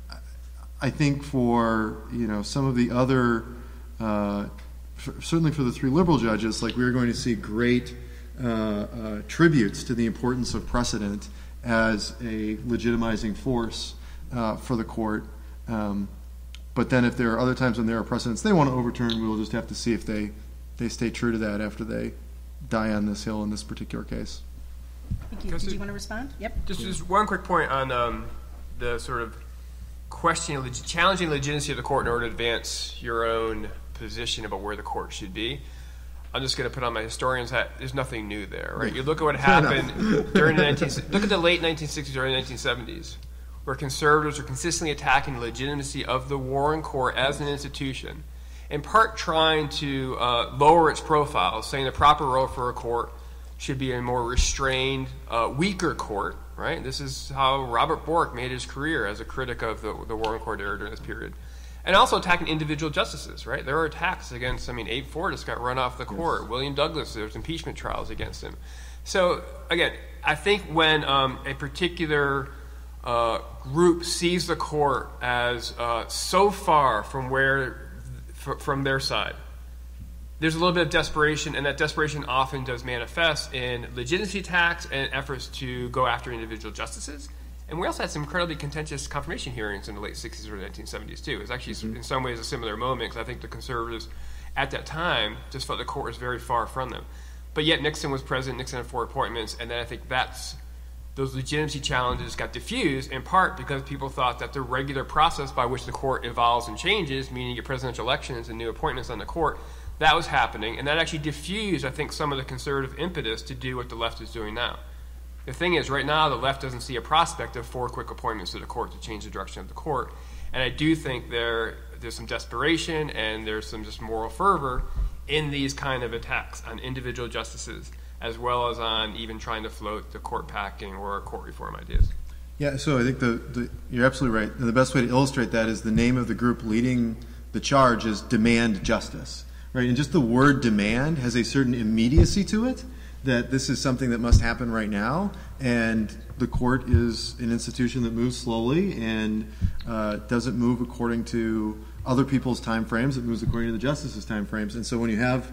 I think for, you know, some of the other, uh, for, certainly for the three liberal judges, like, we're going to see great uh, uh, tributes to the importance of precedent as a legitimizing force uh, for the court. Um, but then if there are other times when there are precedents they want to overturn, we'll just have to see if they, they stay true to that after they die on this hill in this particular case. Thank you. Did you want to respond? Yep. Just, just one quick point on um, the sort of questioning, leg- challenging legitimacy of the court in order to advance your own position about where the court should be. I'm just going to put on my historian's hat. There's nothing new there, right? You look at what happened during the nineteen look at the late nineteen sixties, early nineteen seventies, where conservatives are consistently attacking the legitimacy of the Warren Court as an institution, in part trying to uh, lower its profile, saying the proper role for a court should be a more restrained, uh, weaker court, right? This is how Robert Bork made his career as a critic of the, the Warren Court era during this period. And also attacking individual justices, right? There are attacks against, I mean, Abe Fortas got run off the court. Yes. William Douglas, there's impeachment trials against him. So, again, I think when um, a particular uh, group sees the court as uh, so far from where, f- from their side, there's a little bit of desperation, and that desperation often does manifest in legitimacy attacks and efforts to go after individual justices. And we also had some incredibly contentious confirmation hearings in the late sixties or nineteen seventies, too. It was actually, mm-hmm. in some ways, a similar moment, because I think the conservatives at that time just felt the court was very far from them. But yet Nixon was president, Nixon had four appointments, and then I think that's those legitimacy challenges got diffused, in part because people thought that the regular process by which the court evolves and changes, meaning your presidential elections and new appointments on the court, that was happening, and that actually diffused, I think, some of the conservative impetus to do what the left is doing now. The thing is, right now, the left doesn't see a prospect of four quick appointments to the court to change the direction of the court. And I do think there there's some desperation and there's some just moral fervor in these kind of attacks on individual justices, as well as on even trying to float the court packing or court reform ideas. Yeah, so I think the, the you're absolutely right. And the best way to illustrate that is the name of the group leading the charge is Demand Justice, right? And just the word demand has a certain immediacy to it, that this is something that must happen right now, and the court is an institution that moves slowly and uh, doesn't move according to other people's time frames. It moves according to the justices' time frames. And so when you have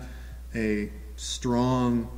a strong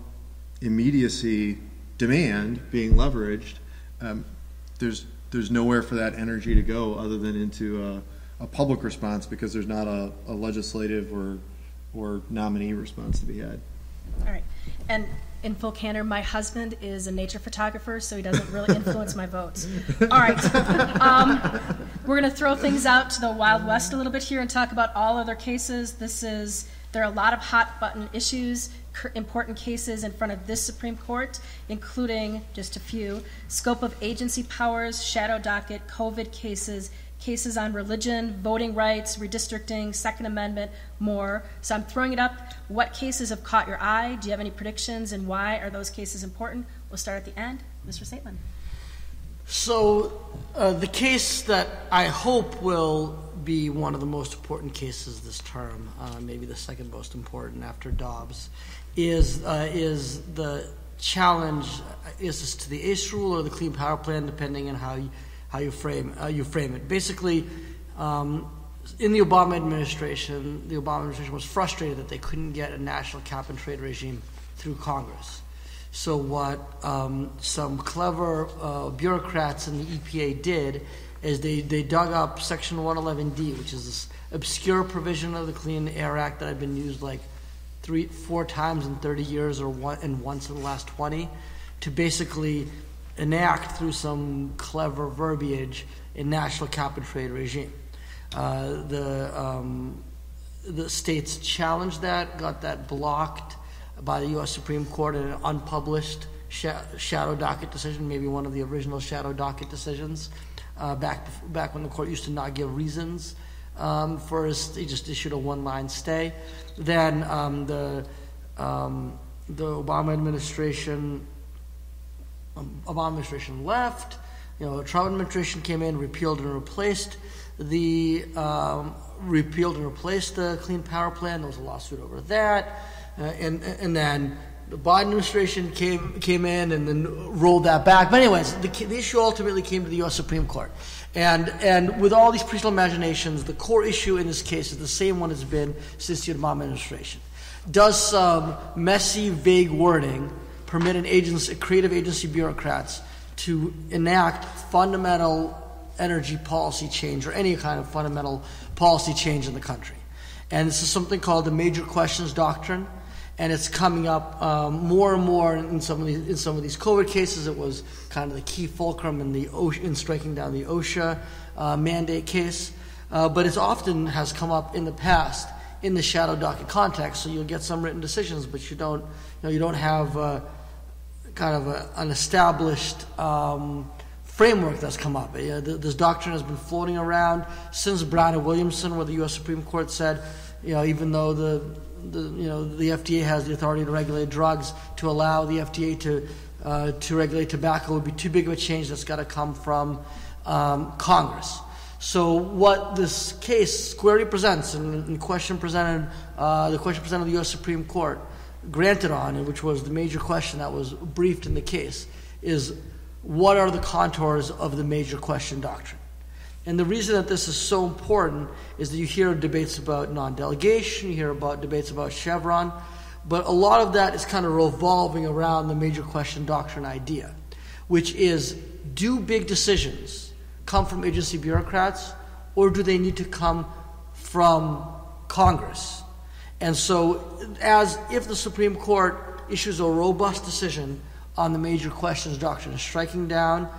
immediacy demand being leveraged, um, there's there's nowhere for that energy to go other than into a, a public response, because there's not a, a legislative or or nominee response to be had. All right. And in full candor, my husband is a nature photographer, so he doesn't really influence my votes. All right. Um, we're going to throw things out to the Wild West a little bit here and talk about all other cases. This is, there are a lot of hot button issues, important cases in front of this Supreme Court, including just a few: scope of agency powers, shadow docket, COVID cases, cases on religion, voting rights, redistricting, Second Amendment, more. So I'm throwing it up. What cases have caught your eye? Do you have any predictions, and why are those cases important? We'll start at the end. Mister Saitlin. So uh, the case that I hope will be one of the most important cases this term, uh, maybe the second most important after Dobbs, is uh, is the challenge, is this to the ACE rule or the Clean Power Plan, depending on how you, how you frame uh, you frame it. Basically, um, in the Obama administration, the Obama administration was frustrated that they couldn't get a national cap and trade regime through Congress. So what um, some clever uh, bureaucrats in the E P A did is they, they dug up Section one eleven D, which is this obscure provision of the Clean Air Act that had been used like three, four times in thirty years, or one, and once in the last twenty, to basically enact through some clever verbiage a national cap and trade regime. Uh, the um, the states challenged that, got that blocked by the U S Supreme Court in an unpublished sh- shadow docket decision, maybe one of the original shadow docket decisions, uh, back back when the court used to not give reasons um, for his, he just issued a one-line stay. Then um, the um, the Obama administration um, Obama administration left. You know, the Trump administration came in, repealed and replaced the um, repealed and replaced the Clean Power Plan. There was a lawsuit over that, uh, and and then the Biden administration came came in and then rolled that back. But anyways, the, the issue ultimately came to the U S Supreme Court, and and with all these personal imaginations, the core issue in this case is the same one it's been since the Obama administration. Does some messy, vague wording permit an agency, creative agency bureaucrats to enact fundamental energy policy change or any kind of fundamental policy change in the country? And this is something called the Major Questions Doctrine, and it's coming up um, more and more in some of these in some of these COVID cases. It was kind of the key fulcrum in the OSHA, in striking down the OSHA uh, mandate case, uh, but it often has come up in the past in the shadow docket context. So you'll get some written decisions, but you don't you know you don't have uh, kind of a, an established Um, framework that's come up. Uh, this doctrine has been floating around since Brown and Williamson, where the U S Supreme Court said, you know, even though the, the you know the F D A has the authority to regulate drugs, to allow the F D A to uh, to regulate tobacco would be too big of a change. That's got to come from um, Congress. So what this case squarely presents, and the question presented, uh, the question presented to the U S Supreme Court, granted on, which was the major question that was briefed in the case, is what are the contours of the Major Question Doctrine? And the reason that this is so important is that you hear debates about non-delegation, you hear about debates about Chevron, but a lot of that is kind of revolving around the Major Question Doctrine idea, which is, do big decisions come from agency bureaucrats, or do they need to come from Congress? And so, as if the Supreme Court issues a robust decision on the Major Questions Doctrine, striking down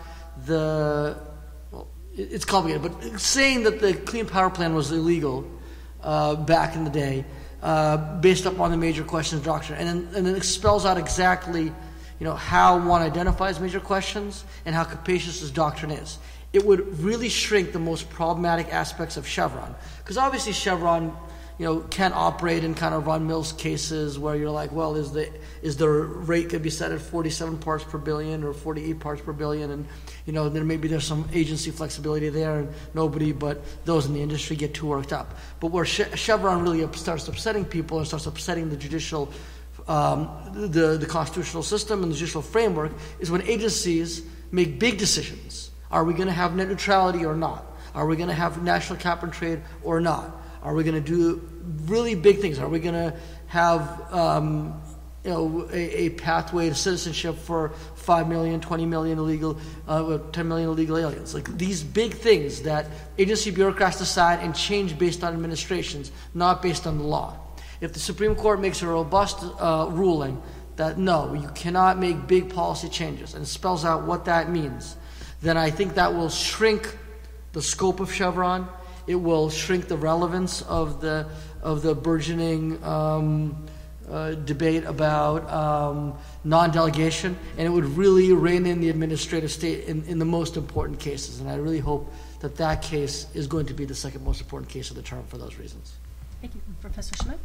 the, well, it's complicated, but saying that the Clean Power Plan was illegal uh, back in the day, uh, based upon the Major Questions Doctrine, and then, and then it spells out exactly, you know, how one identifies major questions and how capacious this doctrine is. It would really shrink the most problematic aspects of Chevron, because obviously Chevron, you know, can operate in kind of run-mills cases where you're like, well, is the is the rate could be set at forty-seven parts per billion or forty-eight parts per billion, and you know, then maybe there's some agency flexibility there, and nobody but those in the industry get too worked up. But where Chevron really starts upsetting people and starts upsetting the judicial, um, the the constitutional system and the judicial framework is when agencies make big decisions. Are we going to have net neutrality or not? Are we going to have national cap and trade or not? Are we going to do really big things? Are we going to have um, you know, a, a pathway to citizenship for five million, twenty million illegal, uh, ten million illegal aliens? Like these big things that agency bureaucrats decide and change based on administrations, not based on the law. If the Supreme Court makes a robust uh, ruling that no, you cannot make big policy changes, and spells out what that means, then I think that will shrink the scope of Chevron. It will shrink the relevance of the of the burgeoning um, uh, debate about um, non-delegation, and it would really rein in the administrative state in, in the most important cases. And I really hope that that case is going to be the second most important case of the term for those reasons. Thank you. Professor Schmidt?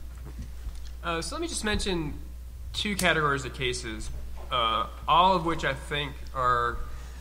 Uh, so let me just mention two categories of cases, uh, all of which I think are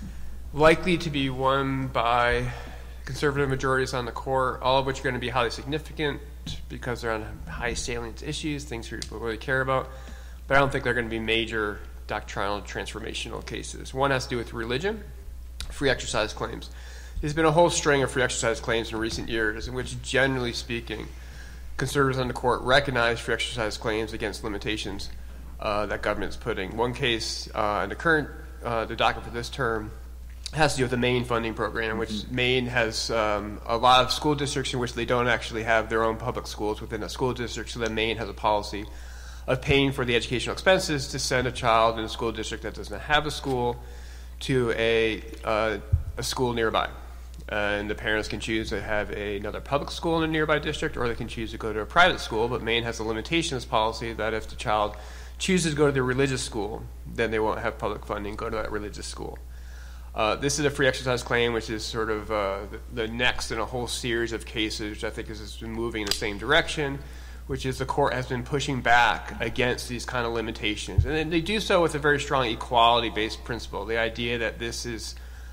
likely to be won by conservative majorities on the court, all of which are going to be highly significant because they're on high salient issues, things people really care about. But I don't think they're going to be major doctrinal transformational cases. One has to do with religion, free exercise claims. There's been a whole string of free exercise claims in recent years in which, generally speaking, conservatives on the court recognize free exercise claims against limitations uh, that government is putting. One case uh, in the current, uh, the docket for this term, has to do with the Maine funding program, which Maine has um, a lot of school districts in which they don't actually have their own public schools within a school district, so then Maine has a policy of paying for the educational expenses to send a child in a school district that doesn't have a school to a, uh, a school nearby. Uh, and the parents can choose to have a, another public school in a nearby district, or they can choose to go to a private school, but Maine has a limitation in this policy that if the child chooses to go to the religious school, then they won't have public funding go to that religious school. Uh, this is a free exercise claim, which is sort of uh, the, the next in a whole series of cases, which I think has been moving in the same direction, which is the court has been pushing back against these kind of limitations. And they do so with a very strong equality-based principle, the idea that this is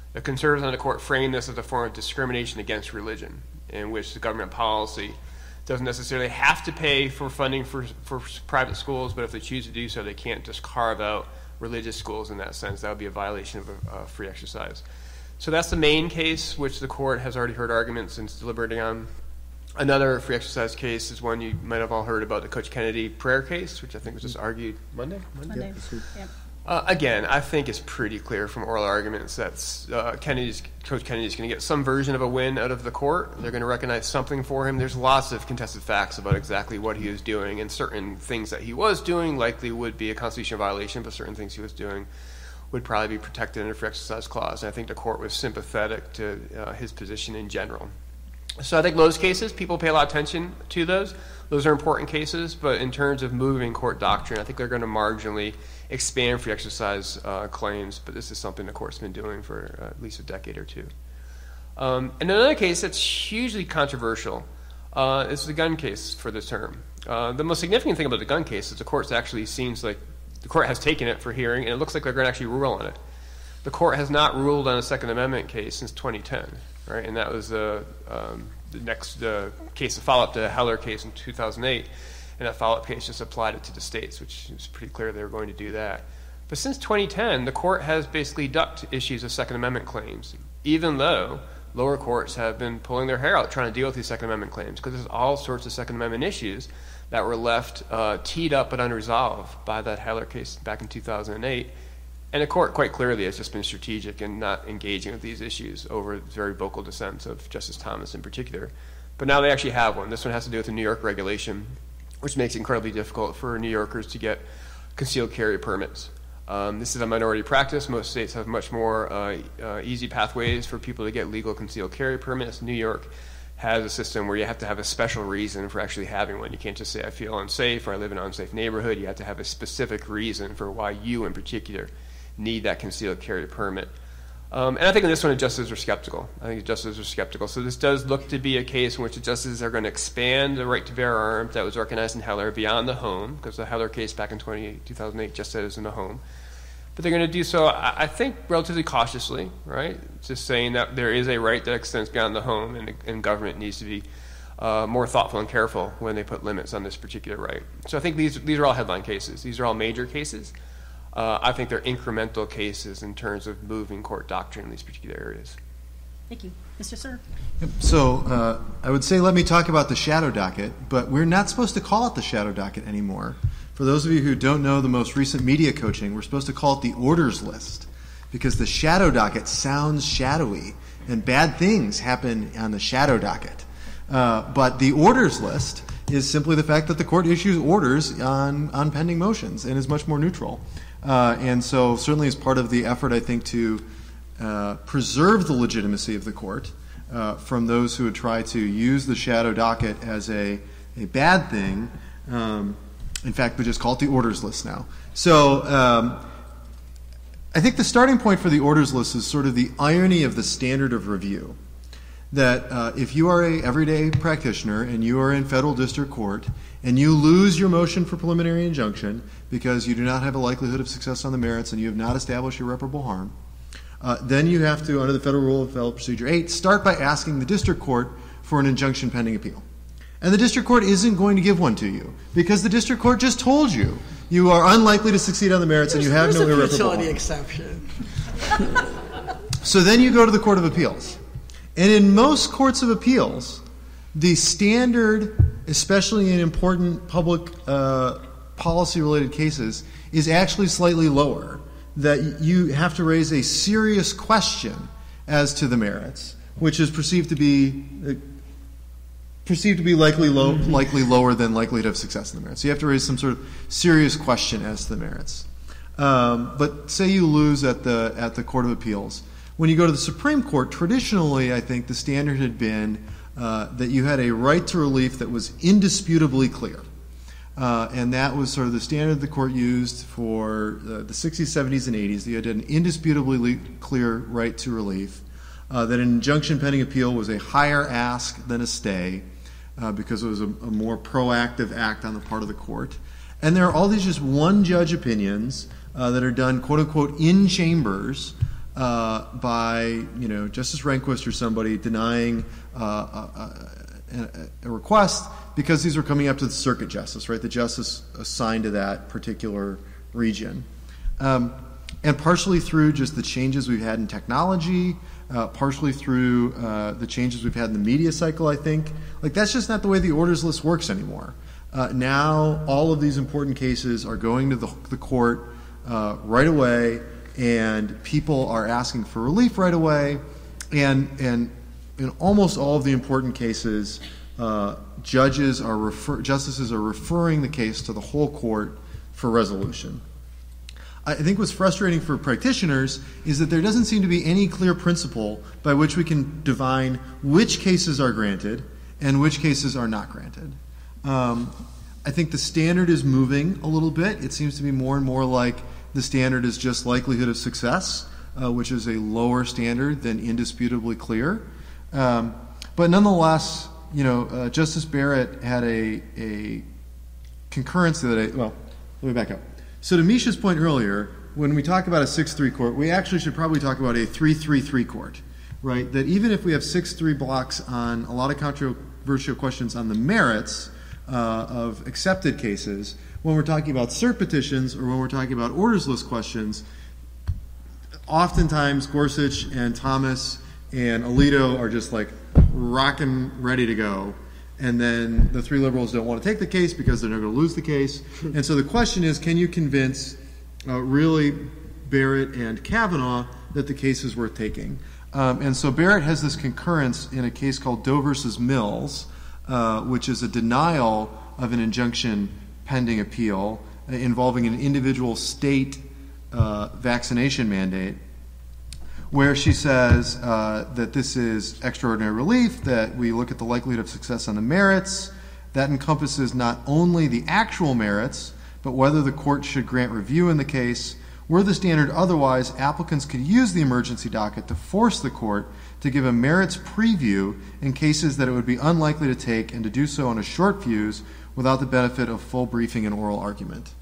The conservatives on the court frame this as a form of discrimination against religion, in which the government policy doesn't necessarily have to pay for funding for, for private schools, but if they choose to do so, they can't just carve out religious schools in that sense. That would be a violation of a, a free exercise. So that's the main case, which the court has already heard arguments and is deliberating on. Another free exercise case is one you might have all heard about, the Coach Kennedy prayer case, which I think was just argued Monday? Monday. Monday. Yeah. Uh, again, I think it's pretty clear from oral arguments that uh, Kennedy's, Coach Kennedy's going to get some version of a win out of the court. They're going to recognize something for him. There's lots of contested facts about exactly what he was doing, and certain things that he was doing likely would be a constitutional violation, but certain things he was doing would probably be protected under free exercise clause. And I think the court was sympathetic to uh, his position in general. So I think those cases, people pay a lot of attention to those. Those are important cases, but in terms of moving court doctrine, I think they're going to marginally expand free exercise uh, claims, but this is something the court's been doing for uh, at least a decade or two. Um, and another case that's hugely controversial uh, is the gun case for this term. Uh, the most significant thing about the gun case is the court actually seems like the court has taken it for hearing, and it looks like they're going to actually rule on it. The court has not ruled on a Second Amendment case since twenty ten, right? And that was uh, um, the next uh, case, the follow-up to the Heller case in two thousand eight. And that follow-up case just applied it to the states, which is pretty clear they were going to do that. But since twenty ten, the court has basically ducked issues of Second Amendment claims, even though lower courts have been pulling their hair out trying to deal with these Second Amendment claims, because there's all sorts of Second Amendment issues that were left uh, teed up but unresolved by that Heller case back in two thousand eight. And the court quite clearly has just been strategic in not engaging with these issues over very vocal dissents of Justice Thomas in particular. But now they actually have one. This one has to do with the New York regulation, which makes it incredibly difficult for New Yorkers to get concealed carry permits. Um, this is a minority practice. Most states have much more uh, uh, easy pathways for people to get legal concealed carry permits. New York has a system where you have to have a special reason for actually having one. You can't just say, I feel unsafe, or I live in an unsafe neighborhood. You have to have a specific reason for why you in particular need that concealed carry permit. Um, and I think in this one, the justices are skeptical. I think the justices are skeptical. So this does look to be a case in which the justices are going to expand the right to bear arms that was recognized in Heller beyond the home, because the Heller case back in two thousand eight just said it was in the home. But they're going to do so, I, I think, relatively cautiously, right? Just saying that there is a right that extends beyond the home, and, and government needs to be uh, more thoughtful and careful when they put limits on this particular right. So I think these these are all headline cases. These are all major cases. Uh, I think they're incremental cases in terms of moving court doctrine in these particular areas. Thank you. Mister Sir? So uh, I would say let me talk about the shadow docket, but we're not supposed to call it the shadow docket anymore. For those of you who don't know the most recent media coaching, we're supposed to call it the orders list, because the shadow docket sounds shadowy, and bad things happen on the shadow docket. Uh, but the orders list is simply the fact that the court issues orders on, on pending motions and is much more neutral. Uh, and so certainly as part of the effort, I think, to uh, preserve the legitimacy of the court uh, from those who would try to use the shadow docket as a, a bad thing. Um, in fact, we just call it the orders list now. So um, I think the starting point for the orders list is sort of the irony of the standard of review. That uh, if you are a everyday practitioner and you are in federal district court and you lose your motion for preliminary injunction because you do not have a likelihood of success on the merits and you have not established irreparable harm, uh, then you have to, under the Federal Rule of Federal Procedure eight, start by asking the district court for an injunction pending appeal. And the district court isn't going to give one to you because the district court just told you you are unlikely to succeed on the merits there's, and you have no irreparable harm. There's a futility exception. So then you go to the Court of Appeals. And in most courts of appeals, the standard, especially in important public uh, policy-related cases, is actually slightly lower, that you have to raise a serious question as to the merits, which is perceived to be uh, perceived to be likely low, likely lower than likelihood of success in the merits. So you have to raise some sort of serious question as to the merits. Um, but say you lose at the at the Court of Appeals. When you go to the Supreme Court, traditionally, I think the standard had been uh, that you had a right to relief that was indisputably clear. Uh, and that was sort of the standard the court used for uh, the sixties, seventies, and eighties. You had an indisputably le- clear right to relief, uh, that an injunction pending appeal was a higher ask than a stay uh, because it was a, a more proactive act on the part of the court. And there are all these just one-judge opinions uh, that are done, quote-unquote, in chambers, uh, by, you know, Justice Rehnquist or somebody denying uh, a, a, a request because these were coming up to the circuit justice, right? The justice assigned to that particular region. Um, and partially through just the changes we've had in technology, uh, partially through uh, the changes we've had in the media cycle, I think. Like, that's just not the way the orders list works anymore. Uh, now, all of these important cases are going to the, the court uh, right away, and people are asking for relief right away. And, and in almost all of the important cases, uh, judges are refer- justices are referring the case to the whole court for resolution. I think what's frustrating for practitioners is that there doesn't seem to be any clear principle by which we can divine which cases are granted and which cases are not granted. Um, I think the standard is moving a little bit. It seems to be more and more like the standard is just likelihood of success, uh, which is a lower standard than indisputably clear. Um, but nonetheless, you know, uh, Justice Barrett had a, a concurrence that I, well, let me back up. So to Misha's point earlier, when we talk about a six three court, we actually should probably talk about a three three three court, right? That even if we have six three blocks on a lot of controversial questions on the merits uh, of accepted cases, when we're talking about cert petitions or when we're talking about orders list questions, oftentimes Gorsuch and Thomas and Alito are just like rocking ready to go. And then the three liberals don't want to take the case because they're not going to lose the case. And so the question is, can you convince uh, really Barrett and Kavanaugh that the case is worth taking? Um, and so Barrett has this concurrence in a case called Doe versus Mills, uh, which is a denial of an injunction pending appeal uh, involving an individual state uh, vaccination mandate, where she says uh, that this is extraordinary relief, that we look at the likelihood of success on the merits. That encompasses not only the actual merits, but whether the court should grant review in the case. Were the standard otherwise, applicants could use the emergency docket to force the court to give a merits preview in cases that it would be unlikely to take, and to do so in a short fuse without the benefit of full briefing and oral argument.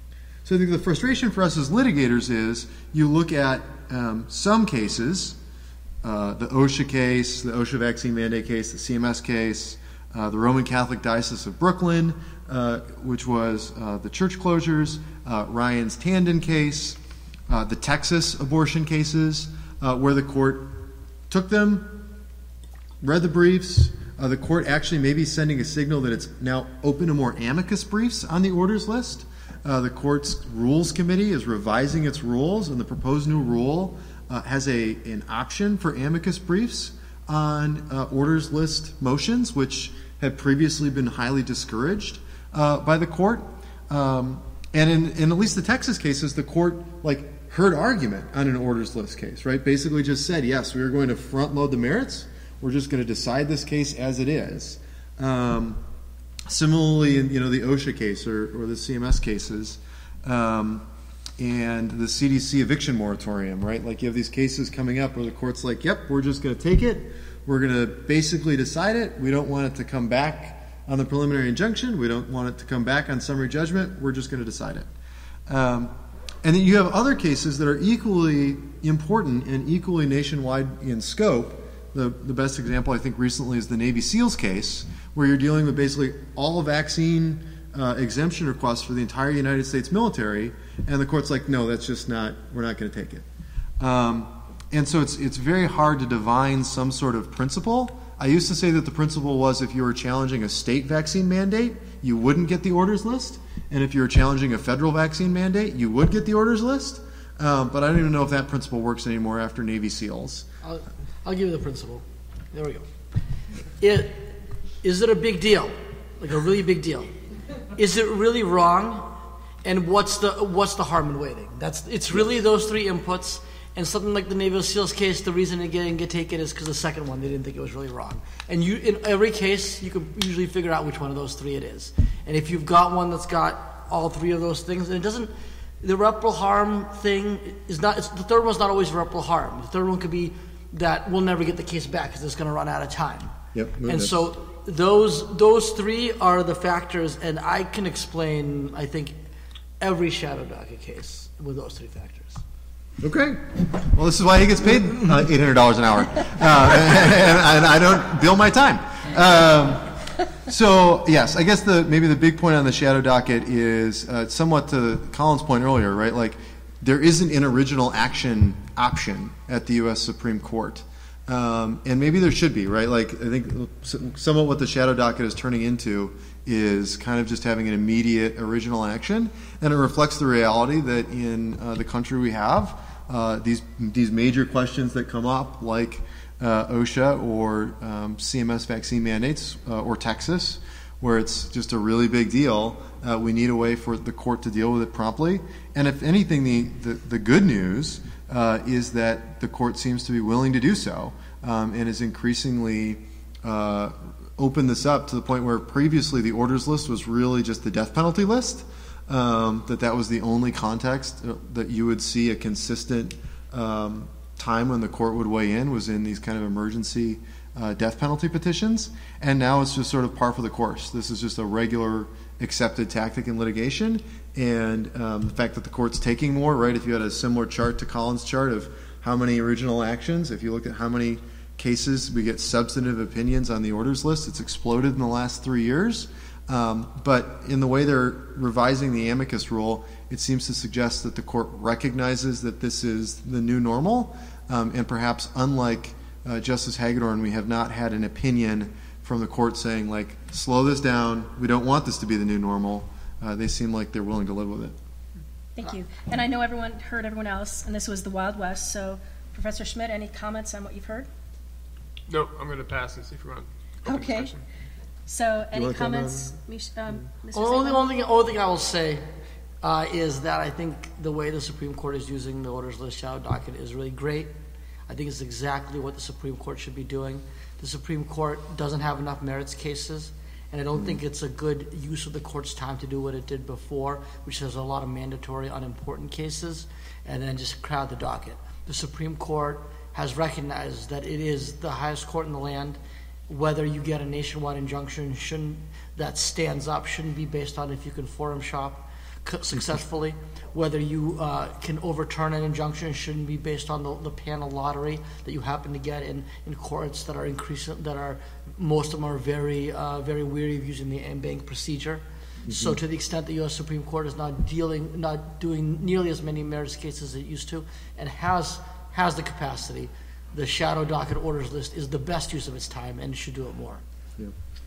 So I think the frustration for us as litigators is you look at um, some cases, uh, the OSHA case, the OSHA vaccine mandate case, the C M S case, uh, the Roman Catholic Diocese of Brooklyn, uh, which was uh, the church closures, uh, Ryan's Tandon case, uh, the Texas abortion cases, uh, where the court took them, read the briefs. Uh, the court actually may be sending a signal that it's now open to more amicus briefs on the orders list. Uh, the court's rules committee is revising its rules, and the proposed new rule uh, has a an option for amicus briefs on uh, orders list motions, which had previously been highly discouraged uh, by the court. Um, and in, in at least the Texas cases, the court like heard argument on an orders list case, right? Basically just said, yes, we are going to front load the merits. We're just going to decide this case as it is. Um, Similarly, in you know the OSHA case or, or the C M S cases, um, and the C D C eviction moratorium, right? Like you have these cases coming up where the court's like, "Yep, we're just going to take it. We're going to basically decide it. We don't want it to come back on the preliminary injunction. We don't want it to come back on summary judgment. We're just going to decide it." Um, and then you have other cases that are equally important and equally nationwide in scope. The, the best example, I think, recently is the Navy SEALs case, where you're dealing with basically all vaccine uh, exemption requests for the entire United States military, and the court's like, no, that's just not, we're not going to take it. Um, and so it's it's very hard to divine some sort of principle. I used to say that the principle was if you were challenging a state vaccine mandate, you wouldn't get the orders list, and if you were challenging a federal vaccine mandate, you would get the orders list. Um, but I don't even know if that principle works anymore after Navy SEALs. I'll, I'll give you the principle. There we go. It, is it a big deal? Like a really big deal? Is it really wrong? And what's the what's the harm in waiting? That's it's really those three inputs. And something like the Navy SEALs case, the reason it didn't get taken is because the second one they didn't think it was really wrong. And you, in every case, you can usually figure out which one of those three it is. And if you've got one that's got all three of those things, and it doesn't. The irreparable harm thing is not. It's, the third one's not always irreparable harm. The third one could be that we'll never get the case back because it's going to run out of time. Yep. And so those those three are the factors, and I can explain, I think, every shadow docket case with those three factors. Okay. Well, this is why he gets paid uh, eight hundred dollars an hour. Uh, and, and I don't bill my time. Um, so, yes, I guess the maybe the big point on the shadow docket is uh, somewhat to Colin's point earlier, right? Like, there isn't an original action option at the U S Supreme Court. Um, and maybe there should be, right? Like, I think somewhat what the shadow docket is turning into is kind of just having an immediate original action, and it reflects the reality that in uh, the country we have, uh, these these major questions that come up, like uh, OSHA or um, C M S vaccine mandates uh, or Texas, where it's just a really big deal. Uh, we need a way for the court to deal with it promptly. And if anything, the, the, the good news uh, is that the court seems to be willing to do so um, and is increasingly uh, open this up to the point where previously the orders list was really just the death penalty list, um, that that was the only context that you would see a consistent um, time when the court would weigh in was in these kind of emergency uh, death penalty petitions. And now it's just sort of par for the course. This is just a regular accepted tactic in litigation. And um, the fact that the court's taking more, right, if you had a similar chart to Colin's chart of how many original actions, if you look at how many cases we get substantive opinions on the orders list, it's exploded in the last three years. Um, but in the way they're revising the amicus rule, it seems to suggest that the court recognizes that this is the new normal, um, and perhaps unlike uh, Justice Hagedorn, we have not had an opinion from the court saying, like, slow this down, we don't want this to be the new normal. Uh, they seem like they're willing to live with it. Thank you. And I know everyone heard everyone else, and this was the Wild West, so Professor Schmidt, any comments on what you've heard? Nope, I'm going to pass and see if we want to open Okay. discussion. So, any wanna comment comments, Mish- um, Mister Only, Saban? only, thing, only thing I will say uh, is that I think the way the Supreme Court is using the orders list shadow docket is really great. I think it's exactly what the Supreme Court should be doing. The Supreme Court doesn't have enough merits cases, and I don't think it's a good use of the court's time to do what it did before, which has a lot of mandatory unimportant cases, and then just crowd the docket. The Supreme Court has recognized that it is the highest court in the land. Whether you get a nationwide injunction shouldn't that stands up shouldn't be based on if you can forum shop c- successfully. Whether you uh, can overturn an injunction shouldn't be based on the, the panel lottery that you happen to get in, in courts that are increasing that are most of them are very uh, very weary of using the en banc procedure. Mm-hmm. So to the extent the U S Supreme Court is not dealing not doing nearly as many merits cases as it used to, and has has the capacity, the shadow docket orders list is the best use of its time and should do it more. Yeah.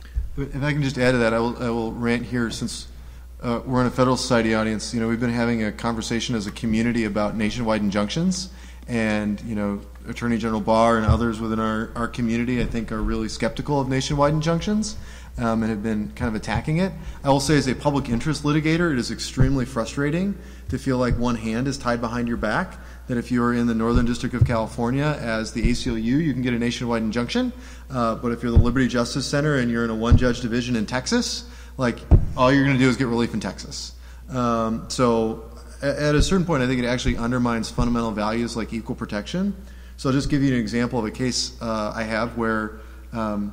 If I can just add to that, I will, I will rant here since uh, we're in a Federal Society audience. You know, we've been having a conversation as a community about nationwide injunctions, and, you know, Attorney General Barr and others within our, our community, I think, are really skeptical of nationwide injunctions um, and have been kind of attacking it. I will say, as a public interest litigator, it is extremely frustrating to feel like one hand is tied behind your back, that if you're in the Northern District of California as the A C L U, you can get a nationwide injunction. Uh, but if you're the Liberty Justice Center and you're in a one-judge division in Texas, like, all you're going to do is get relief in Texas. Um, so at, at a certain point, I think it actually undermines fundamental values like equal protection. So I'll just give you an example of a case uh, I have where um,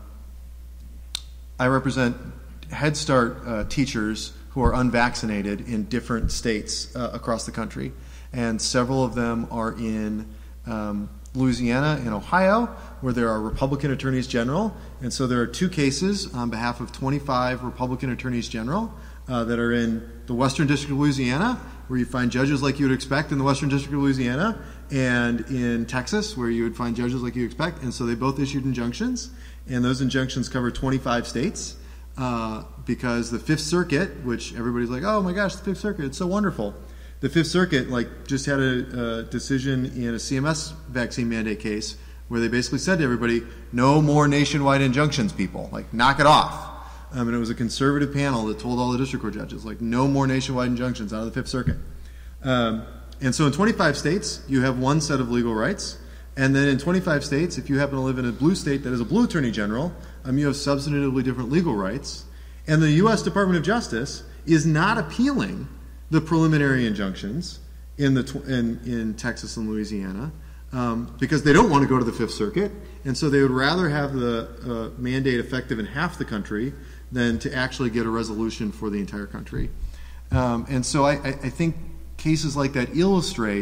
I represent Head Start uh, teachers who are unvaccinated in different states uh, across the country. And several of them are in um, Louisiana and Ohio, where there are Republican attorneys general. And so there are two cases on behalf of twenty-five Republican attorneys general uh, that are in the Western District of Louisiana, where you find judges like you would expect in the Western District of Louisiana, and in Texas, where you would find judges like you expect. And so they both issued injunctions, and those injunctions cover twenty-five states uh, because the Fifth Circuit, which everybody's like, oh my gosh, the Fifth Circuit, it's so wonderful. The Fifth Circuit, like, just had a, a decision in a C M S vaccine mandate case where they basically said to everybody, no more nationwide injunctions, people. Like, knock it off. Um, and it was a conservative panel that told all the district court judges, like, no more nationwide injunctions out of the Fifth Circuit. Um, and so in twenty-five states, you have one set of legal rights. And then in twenty-five states, if you happen to live in a blue state that is a blue attorney general, um, you have substantively different legal rights. And the U S Department of Justice is not appealing the preliminary injunctions in the tw- in, in Texas and Louisiana um, because they don't want to go to the Fifth Circuit, and so they would rather have the uh, mandate effective in half the country than to actually get a resolution for the entire country. Um, and so I, I think cases like that illustrate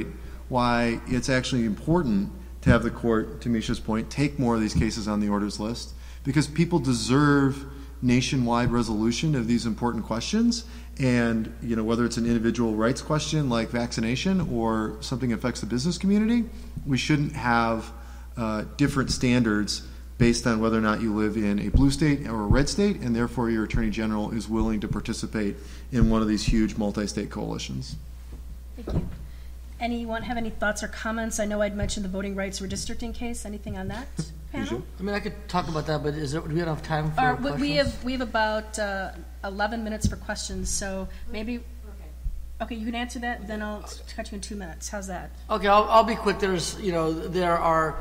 why it's actually important to have the court, to Misha's point, take more of these cases on the orders list, because people deserve nationwide resolution of these important questions. And, you know, whether it's an individual rights question like vaccination or something that affects the business community, we shouldn't have uh, different standards based on whether or not you live in a blue state or a red state, and therefore your attorney general is willing to participate in one of these huge multi-state coalitions. Thank you. Anyone have any thoughts or comments? I know I'd mentioned the voting rights redistricting case. Anything on that panel? I mean, I could talk about that, but is there, do we have enough time for Or, questions? we have we have about uh, eleven minutes for questions, so maybe. Okay, you can answer that. Then I'll cut you in two minutes. How's that? Okay, I'll, I'll be quick. There's, you know, there are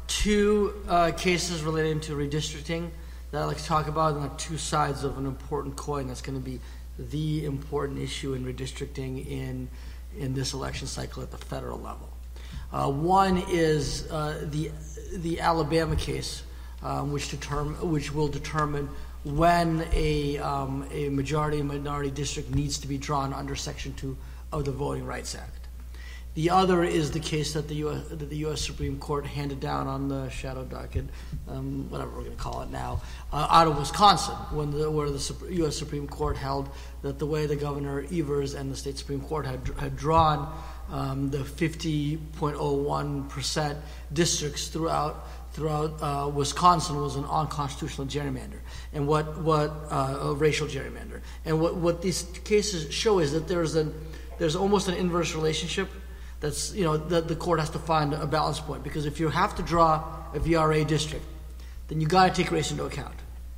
two uh, cases relating to redistricting that I like to talk about, and the two sides of an important coin that's going to be the important issue in redistricting in in this election cycle at the federal level. Uh, one is uh, the the Alabama case, um, which determine which will determine when a um, a majority and minority district needs to be drawn under Section two of the Voting Rights Act. The other is the case that the U S that the U S Supreme Court handed down on the shadow docket, um, whatever we're going to call it now, uh, out of Wisconsin, when the, where the U S Supreme Court held that the way the Governor Evers and the state Supreme Court had had drawn um, the fifty point oh one percent districts throughout throughout uh, Wisconsin was an unconstitutional gerrymander, and what what uh, a racial gerrymander, and what what these cases show is that there's an there's almost an inverse relationship. That's, you know, the, the court has to find a balance point, because if you have to draw a V R A district, then you got to take race into account.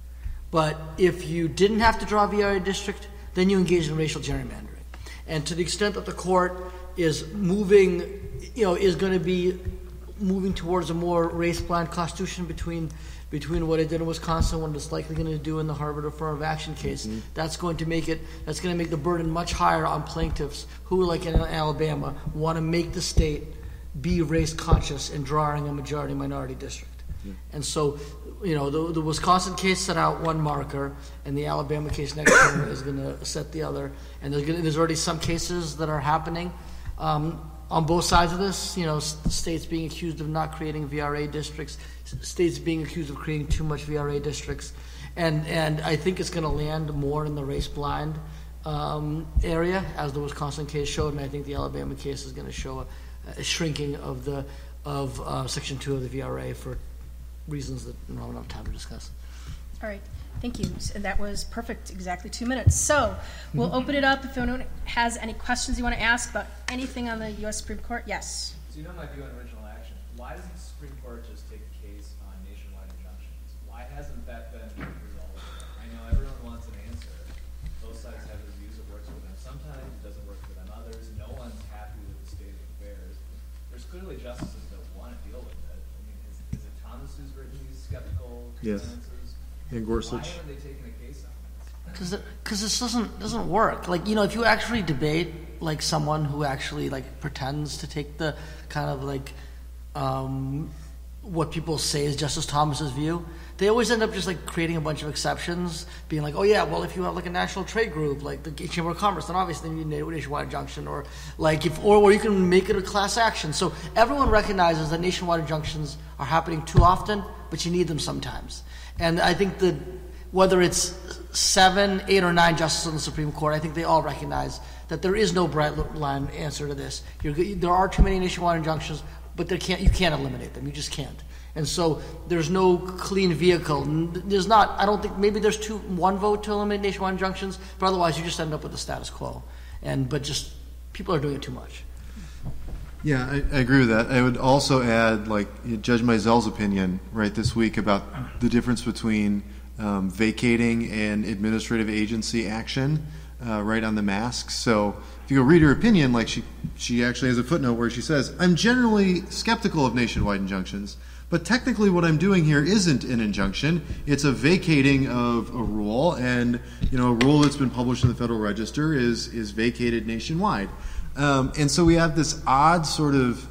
But if you didn't have to draw a V R A district, then you engage in racial gerrymandering. And to the extent that the court is moving, you know, is going to be moving towards a more race-blind constitution between between what it did in Wisconsin and what it's likely going to do in the Harvard Affirmative Action case, mm-hmm. that's going to make it that's going to make the burden much higher on plaintiffs who, like in Alabama, want to make the state be race conscious in drawing a majority minority district. Yeah. And so, you know, the, the Wisconsin case set out one marker, and the Alabama case next year is going to set the other. And there's, gonna, there's already some cases that are happening. Um, On both sides of this, you know, states being accused of not creating V R A districts, states being accused of creating too much V R A districts, and and I think it's going to land more in the race-blind um, area, as the Wisconsin case showed, and I think the Alabama case is going to show a, a shrinking of the of uh, Section Two of the V R A for reasons that we don't have enough time to discuss. All right. Thank you. And that was perfect, exactly two minutes. So we'll open it up if anyone has any questions you want to ask about anything on the U S Supreme Court. Yes? So you know my view on original action. Why doesn't the Supreme Court just take a case on nationwide injunctions? Why hasn't that been resolved? I know everyone wants an answer. Both sides have their views. It works for them sometimes. It doesn't work for them others. No one's happy with the state of affairs. There's clearly justices that want to deal with it. I mean, is, is it Thomas who's written these skeptical consensus? Yes. And Gorsuch. Why haven't they taken a case on this? Because because this doesn't doesn't work. Like, you know, if you actually debate like someone who actually like pretends to take the kind of like um, what people say is Justice Thomas's view, they always end up just like creating a bunch of exceptions, being like, oh yeah, well if you have like a national trade group like the Chamber of Commerce, then obviously you need a nationwide injunction, or like if or, or you can make it a class action. So everyone recognizes that nationwide injunctions are happening too often, but you need them sometimes. And I think that whether it's seven, eight, or nine justices on the Supreme Court, I think they all recognize that there is no bright line answer to this. You're, there are too many nationwide injunctions, but there can't, you can't eliminate them. You just can't. And so there's no clean vehicle. There's not, I don't think, maybe there's two, one vote to eliminate nationwide injunctions, but otherwise you just end up with the status quo. And But just, people are doing it too much. Yeah, I, I agree with that. I would also add, like, Judge Meisel's opinion, right, this week about the difference between um, vacating and administrative agency action, uh, right, on the masks. So if you go read her opinion, like, she, she actually has a footnote where she says, I'm generally skeptical of nationwide injunctions, but technically what I'm doing here isn't an injunction. It's a vacating of a rule, and, you know, a rule that's been published in the Federal Register is is vacated nationwide. Um, and so we have this odd sort of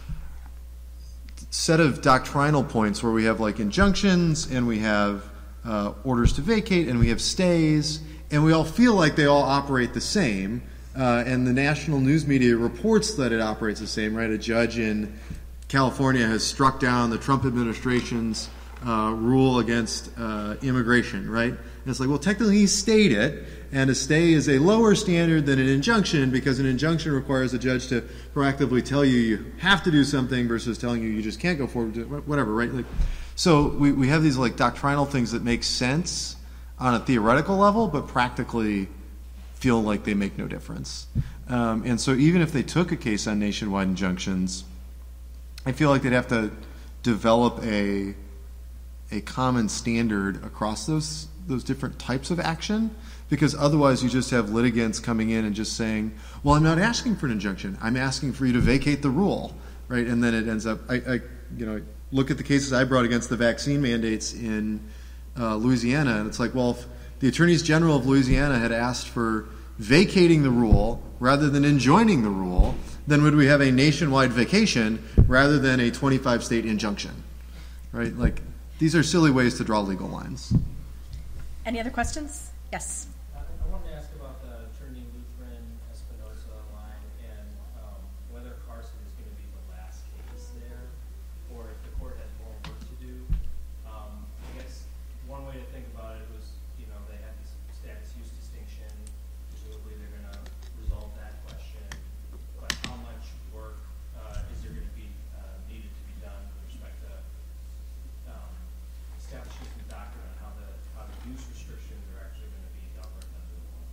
set of doctrinal points where we have like injunctions, and we have uh, orders to vacate, and we have stays, and we all feel like they all operate the same. uh, and the national news media reports that it operates the same, right? A judge in California has struck down the Trump administration's uh, rule against uh, immigration, right? And it's like, well, technically he stayed it, and a stay is a lower standard than an injunction because an injunction requires a judge to proactively tell you you have to do something versus telling you you just can't go forward, whatever, right? Like, so we, we have these like doctrinal things that make sense on a theoretical level, but practically feel like they make no difference. Um, and so even if they took a case on nationwide injunctions, I feel like they'd have to develop a a common standard across those those different types of action, because otherwise you just have litigants coming in and just saying, well, I'm not asking for an injunction, I'm asking for you to vacate the rule, right? And then it ends up, I, I you know, look at the cases I brought against the vaccine mandates in uh, Louisiana, and it's like, well, if the attorneys general of Louisiana had asked for vacating the rule rather than enjoining the rule, then would we have a nationwide vacation rather than a twenty-five state injunction, right? Like, these are silly ways to draw legal lines. Any other questions? Yes. Uh, I wanted to ask about the turning Lutheran Espinoza line and um, whether Carson is going to be the last case there, or if the court has more work to do. Um, I guess one way to think about it was, you know, they had this status use distinction. Presumably they're going to resolve that question. But how much work uh, is there going to be uh, needed to be done with respect to um, establishing some doctrine on how the how the use restrictions are actually going to be governed under the law?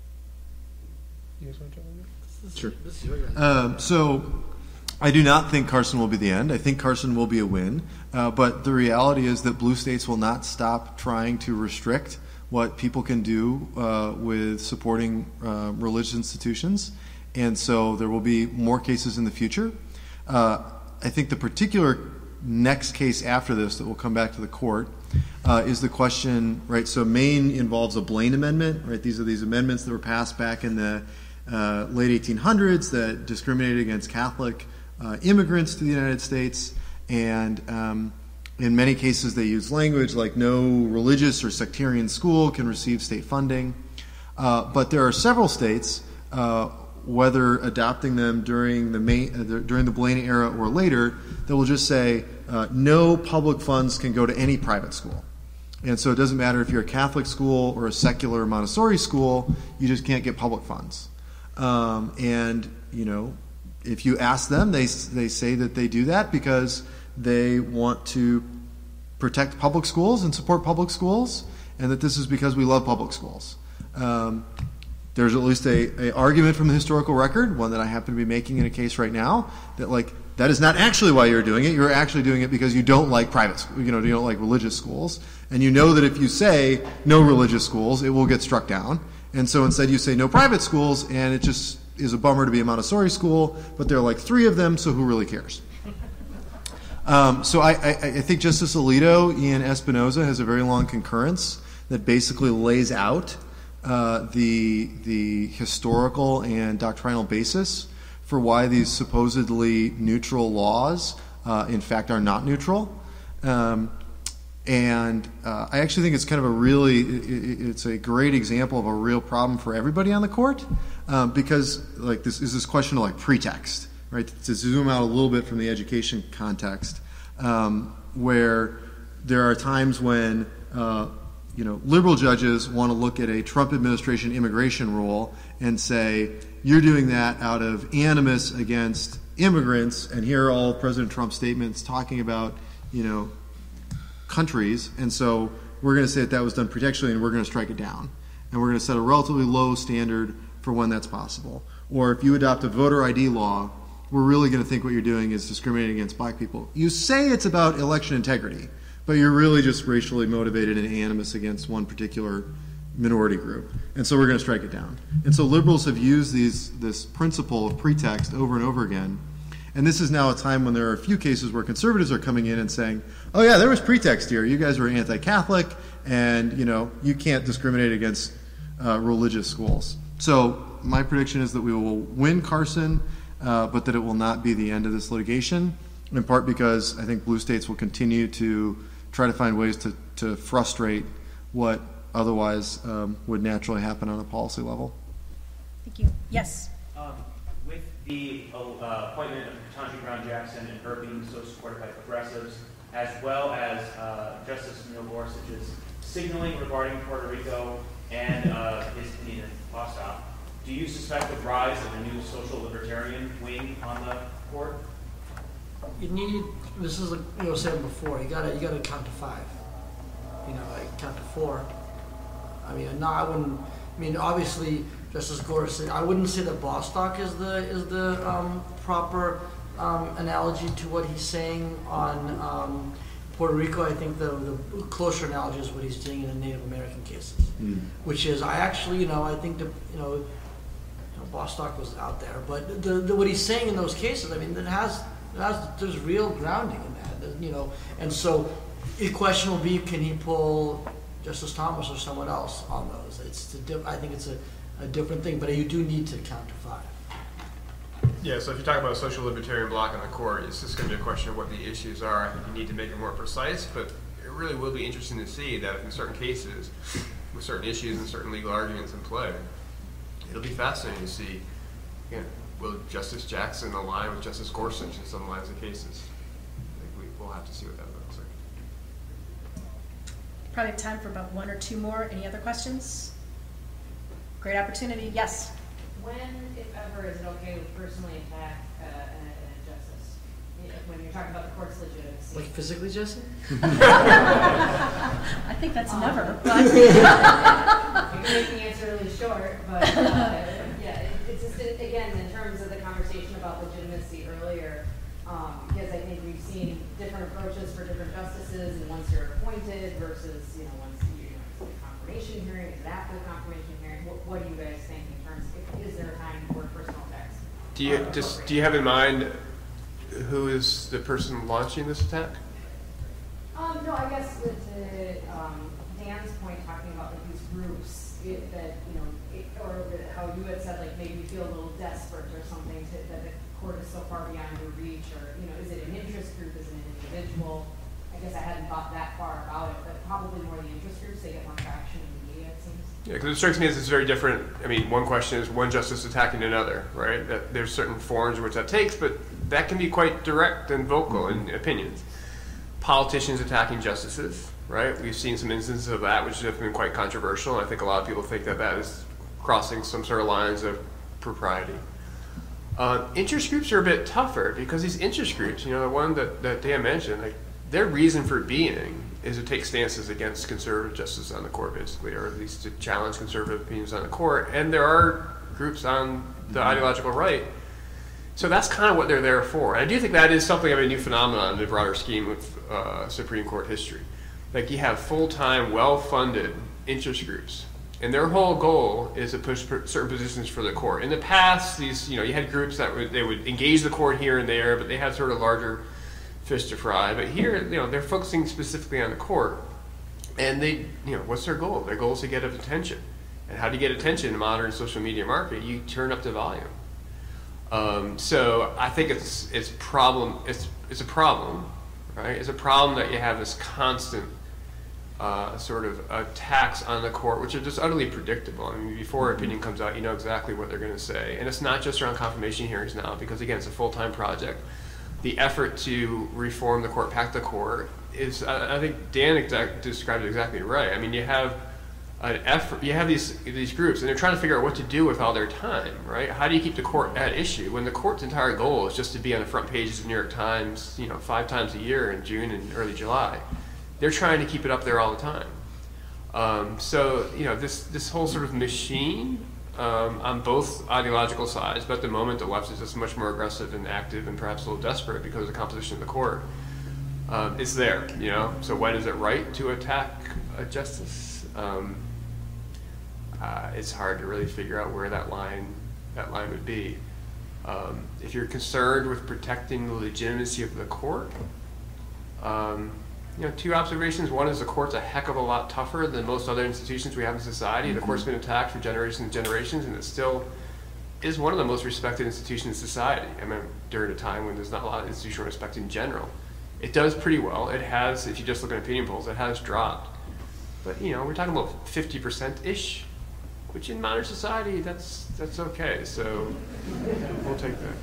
You guys want to jump in? Sure. Um, so I do not think Carson will be the end. I think Carson will be a win. Uh, but the reality is that blue states will not stop trying to restrict what people can do uh, with supporting uh, religious institutions. And so there will be more cases in the future. Uh, I think the particular next case after this that will come back to the court uh, is the question, right? So Maine involves a Blaine Amendment, right? These are these amendments that were passed back in the uh, late eighteen hundreds that discriminated against Catholic uh, immigrants to the United States. And um, in many cases they use language like no religious or sectarian school can receive state funding. Uh, but there are several states, uh, whether adopting them during the Maine, uh, during the Blaine era or later, that will just say uh, no public funds can go to any private school. And so it doesn't matter if you're a Catholic school or a secular Montessori school, you just can't get public funds. Um, and, you know, if you ask them, they they say that they do that because they want to protect public schools and support public schools, and that this is because we love public schools. Um, there's at least a, a argument from the historical record, one that I happen to be making in a case right now, that like that is not actually why you're doing it. You're actually doing it because you don't like private schools, you know, you don't like religious schools, and you know that if you say no religious schools, it will get struck down. And so instead you say no private schools, and it just is a bummer to be a Montessori school, but there are like three of them, so who really cares? Um, so I, I, I think Justice Alito in Espinoza has a very long concurrence that basically lays out uh, the the historical and doctrinal basis for why these supposedly neutral laws, uh, in fact, are not neutral. Um, and uh, I actually think it's kind of a really, it, it's a great example of a real problem for everybody on the court, um, because like this is this question of like pretext, right? To zoom out a little bit from the education context, um, where there are times when uh, you know liberal judges want to look at a Trump administration immigration rule and say you're doing that out of animus against immigrants, and here are all President Trump's statements talking about you know countries, and so we're going to say that that was done pretextually, and we're going to strike it down, and we're going to set a relatively low standard for when that's possible. Or if you adopt a voter I D law, we're really going to think what you're doing is discriminating against black people. You say it's about election integrity, but you're really just racially motivated and animus against one particular minority group. And so we're going to strike it down. And so liberals have used these this principle of pretext over and over again. And this is now a time when there are a few cases where conservatives are coming in and saying, oh yeah, there was pretext here. You guys were anti-Catholic, and you know you can't discriminate against uh, religious schools. So my prediction is that we will win Carson, uh, but that it will not be the end of this litigation, in part because I think blue states will continue to try to find ways to, to frustrate what otherwise um, would naturally happen on a policy level. Thank you. Yes. Um, with the uh, appointment of Ketanji Brown Jackson and her being so supported by progressives, as well as uh, Justice Neil Gorsuch's signaling regarding Puerto Rico and uh, his opinion in Bostock, do you suspect the rise of a new social libertarian wing on the court? You need, this is like you were saying before, you gotta you gotta count to five. You know, like count to four. I mean, no, I wouldn't. I mean, obviously, Justice Gorsuch. I wouldn't say that Bostock is the is the um, proper um, analogy to what he's saying on um, Puerto Rico. I think the, the closer analogy is what he's doing in the Native American cases, mm. which is I actually, you know, I think the you know, you know Bostock was out there, but the, the what he's saying in those cases, I mean, it has, it has there's real grounding in that, you know, and so the question will be, can he pull Justice Thomas or someone else on those? It's a diff- I think it's a, a different thing, but you do need to count to five. Yeah, so if you talk about a social libertarian bloc in the court, it's just going to be a question of what the issues are. I think you need to make it more precise, but it really will be interesting to see that in certain cases, with certain issues and certain legal arguments in play, it'll be fascinating to see, again, will Justice Jackson align with Justice Gorsuch in some lines of cases? I think we, we'll have to see what that looks like. Probably have time for about one or two more. Any other questions? Great opportunity. Yes. When, if ever, is it okay to personally attack uh, an, an justice? You know, when you're talking about the court's legitimacy. Like physically, Jesse? I think that's um, never. But you can make the answer really short, but uh, yeah, it, it's just it, again in terms of the conversation about legitimacy earlier, um, because I think we've seen different approaches for different justices, and once you're appointed versus you know once you know, the confirmation hearing, is it after the confirmation hearing? What, what do you guys think? Is there a time for personal attacks? Do you just do you have in mind who is the person launching this attack? Um, no, I guess to, to um, Dan's point, talking about like these groups it, that you know, it, or how you had said like maybe you feel a little desperate or something to, that the court is so far beyond your reach, or you know, is it an interest group? Is it an individual? I guess I hadn't thought that far about it, but probably more the interest groups. They get more traction in the media, it seems. Yeah, because it strikes me as it's very different. I mean, one question is one justice attacking another, right? That there's certain forms in which that takes, but that can be quite direct and vocal in opinions. Politicians attacking justices, right? We've seen some instances of that which have been quite controversial, and I think a lot of people think that that is crossing some sort of lines of propriety. Uh, interest groups are a bit tougher because these interest groups, you know, the one that, that Dan mentioned, like their reason for being is to take stances against conservative justice on the court, basically, or at least to challenge conservative opinions on the court. And there are groups on the mm-hmm. ideological right. So that's kind of what they're there for. And I do think that is something of a new phenomenon in the broader scheme of uh, Supreme Court history. Like you have full-time, well-funded interest groups, and their whole goal is to push certain positions for the court. In the past, these you know you had groups that would they would engage the court here and there, but they had sort of larger fish to fry. But here, you know, they're focusing specifically on the court, and they, you know, what's their goal? Their goal is to get attention. And how do you get attention in a modern social media market? You turn up the volume. Um, so I think it's it's problem it's it's a problem, right? It's a problem that you have this constant uh, sort of attacks on the court, which are just utterly predictable. I mean, before an opinion comes out, you know exactly what they're going to say, and it's not just around confirmation hearings now, because again, it's a full-time project. The effort to reform the court, pack the court, is I, I think Dan exact, described it exactly right. I mean, you have an effort, you have these these groups, and they're trying to figure out what to do with all their time, right? How do you keep the court at issue when the court's entire goal is just to be on the front pages of the New York Times, you know, five times a year in June and early July? They're trying to keep it up there all the time. Um, so, you know, this this whole sort of machine um, on both ideological sides, but at the moment the left is just much more aggressive and active and perhaps a little desperate because of the composition of the court. Um, it's there, you know. So when is it right to attack a justice? Um, uh, it's hard to really figure out where that line that line would be. Um, if you're concerned with protecting the legitimacy of the court, um, you know, two observations. One is the court's a heck of a lot tougher than most other institutions we have in society. Mm-hmm. The court's been attacked for generations and generations, and it still is one of the most respected institutions in society. I mean, during a time when there's not a lot of institutional respect in general. It does pretty well. It has, if you just look at opinion polls, it has dropped. But, you know, we're talking about fifty percent-ish which in modern society, that's that's okay. So we'll take that.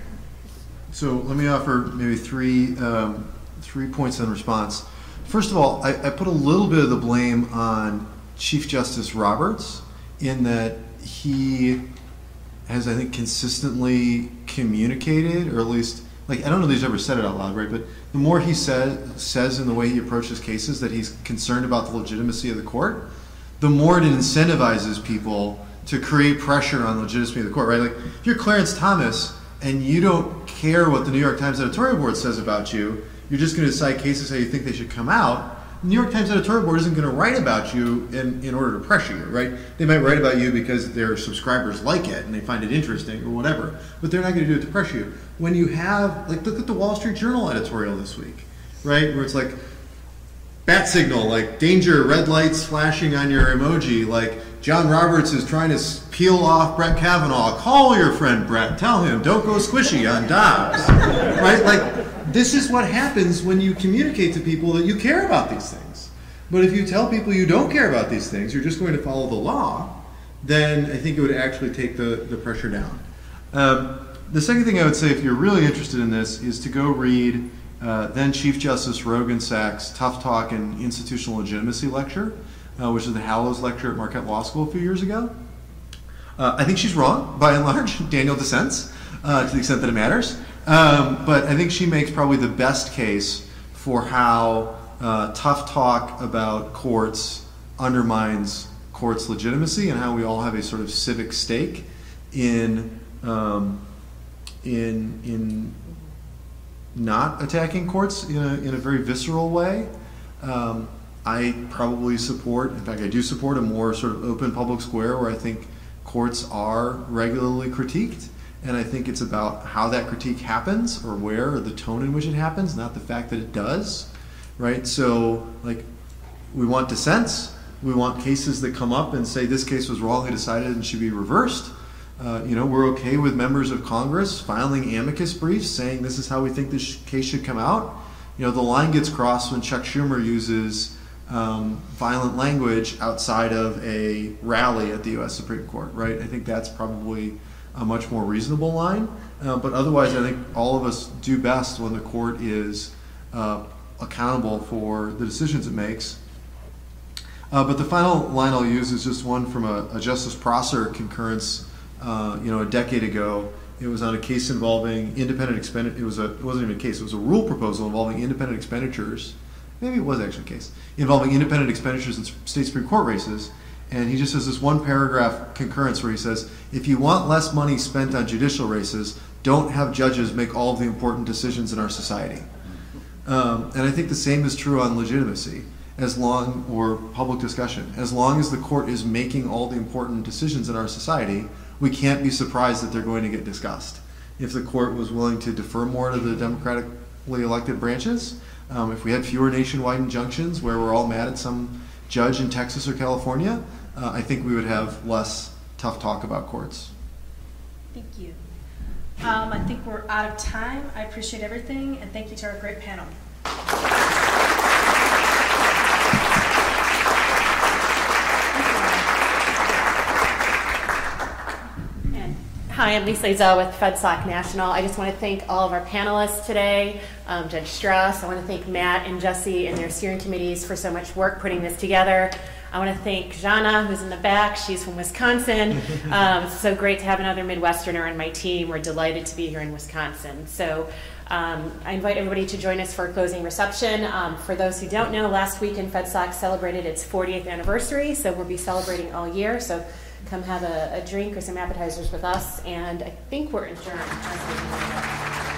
So let me offer maybe three um, three points in response. First of all, I, I put a little bit of the blame on Chief Justice Roberts in that he has, I think, consistently communicated, or at least, like, I don't know that he's ever said it out loud, right? But the more he says says in the way he approaches cases that he's concerned about the legitimacy of the court, the more it incentivizes people to create pressure on the legitimacy of the court, right? Like, if you're Clarence Thomas and you don't care what the New York Times editorial board says about you, you're just going to decide cases how you think they should come out, the New York Times editorial board isn't going to write about you in, in order to pressure you, right? They might write about you because their subscribers like it and they find it interesting or whatever, but they're not going to do it to pressure you. When you have, like, look at the Wall Street Journal editorial this week, right? Where it's like, bat signal, like danger, red lights flashing on your emoji, like John Roberts is trying to peel off Brett Kavanaugh. Call your friend Brett. Tell him, don't go squishy on Dobbs. Right? Like, this is what happens when you communicate to people that you care about these things. But if you tell people you don't care about these things, you're just going to follow the law, then I think it would actually take the, the pressure down. Um, the second thing I would say, if you're really interested in this, is to go read uh, then Chief Justice Rogan Sachs' Tough Talk and Institutional Legitimacy lecture, uh, which is the Hallows lecture at Marquette Law School a few years ago. Uh, I think she's wrong, by and large. Daniel dissents, uh, to the extent that it matters. Um, but I think she makes probably the best case for how uh, tough talk about courts undermines courts' legitimacy and how we all have a sort of civic stake in um, in in not attacking courts in a, in a very visceral way. Um, I probably support, in fact I do support a more sort of open public square where I think courts are regularly critiqued, and I think it's about how that critique happens or where or the tone in which it happens, not the fact that it does, right? So, like, we want dissents, we want cases that come up and say this case was wrongly decided and should be reversed. Uh, you know, we're okay with members of Congress filing amicus briefs saying this is how we think this case should come out. You know, the line gets crossed when Chuck Schumer uses um, violent language outside of a rally at the U S Supreme Court, right? I think that's probably a much more reasonable line. Uh, but otherwise, I think all of us do best when the court is uh, accountable for the decisions it makes. Uh, but the final line I'll use is just one from a, a Justice Prosser concurrence. Uh, you know, a decade ago, it was on a case involving independent expenditure. It was a, it wasn't even a case. It was a rule proposal involving independent expenditures. Maybe it was actually a case involving independent expenditures in state Supreme Court races. And he just has this one paragraph concurrence where he says, if you want less money spent on judicial races, don't have judges make all of the important decisions in our society. Um, and I think the same is true on legitimacy, as long, or public discussion. As long as the court is making all the important decisions in our society, we can't be surprised that they're going to get discussed. If the court was willing to defer more to the democratically elected branches, um, if we had fewer nationwide injunctions where we're all mad at some judge in Texas or California, uh, I think we would have less tough talk about courts. Thank you. Um, I think we're out of time. I appreciate everything, and thank you to our great panel. Hi, I'm Lisa Izzo with FedSoc National. I just want to thank all of our panelists today, um, Judge Strauss. I want to thank Matt and Jesse and their steering committees for so much work putting this together. I want to thank Jana, who's in the back. She's from Wisconsin. Um, it's so great to have another Midwesterner on my team. We're delighted to be here in Wisconsin. So um, I invite everybody to join us for a closing reception. Um, for those who don't know, last weekend FedSoc celebrated its fortieth anniversary, so we'll be celebrating all year. So come have a, a drink or some appetizers with us, and I think we're adjourned.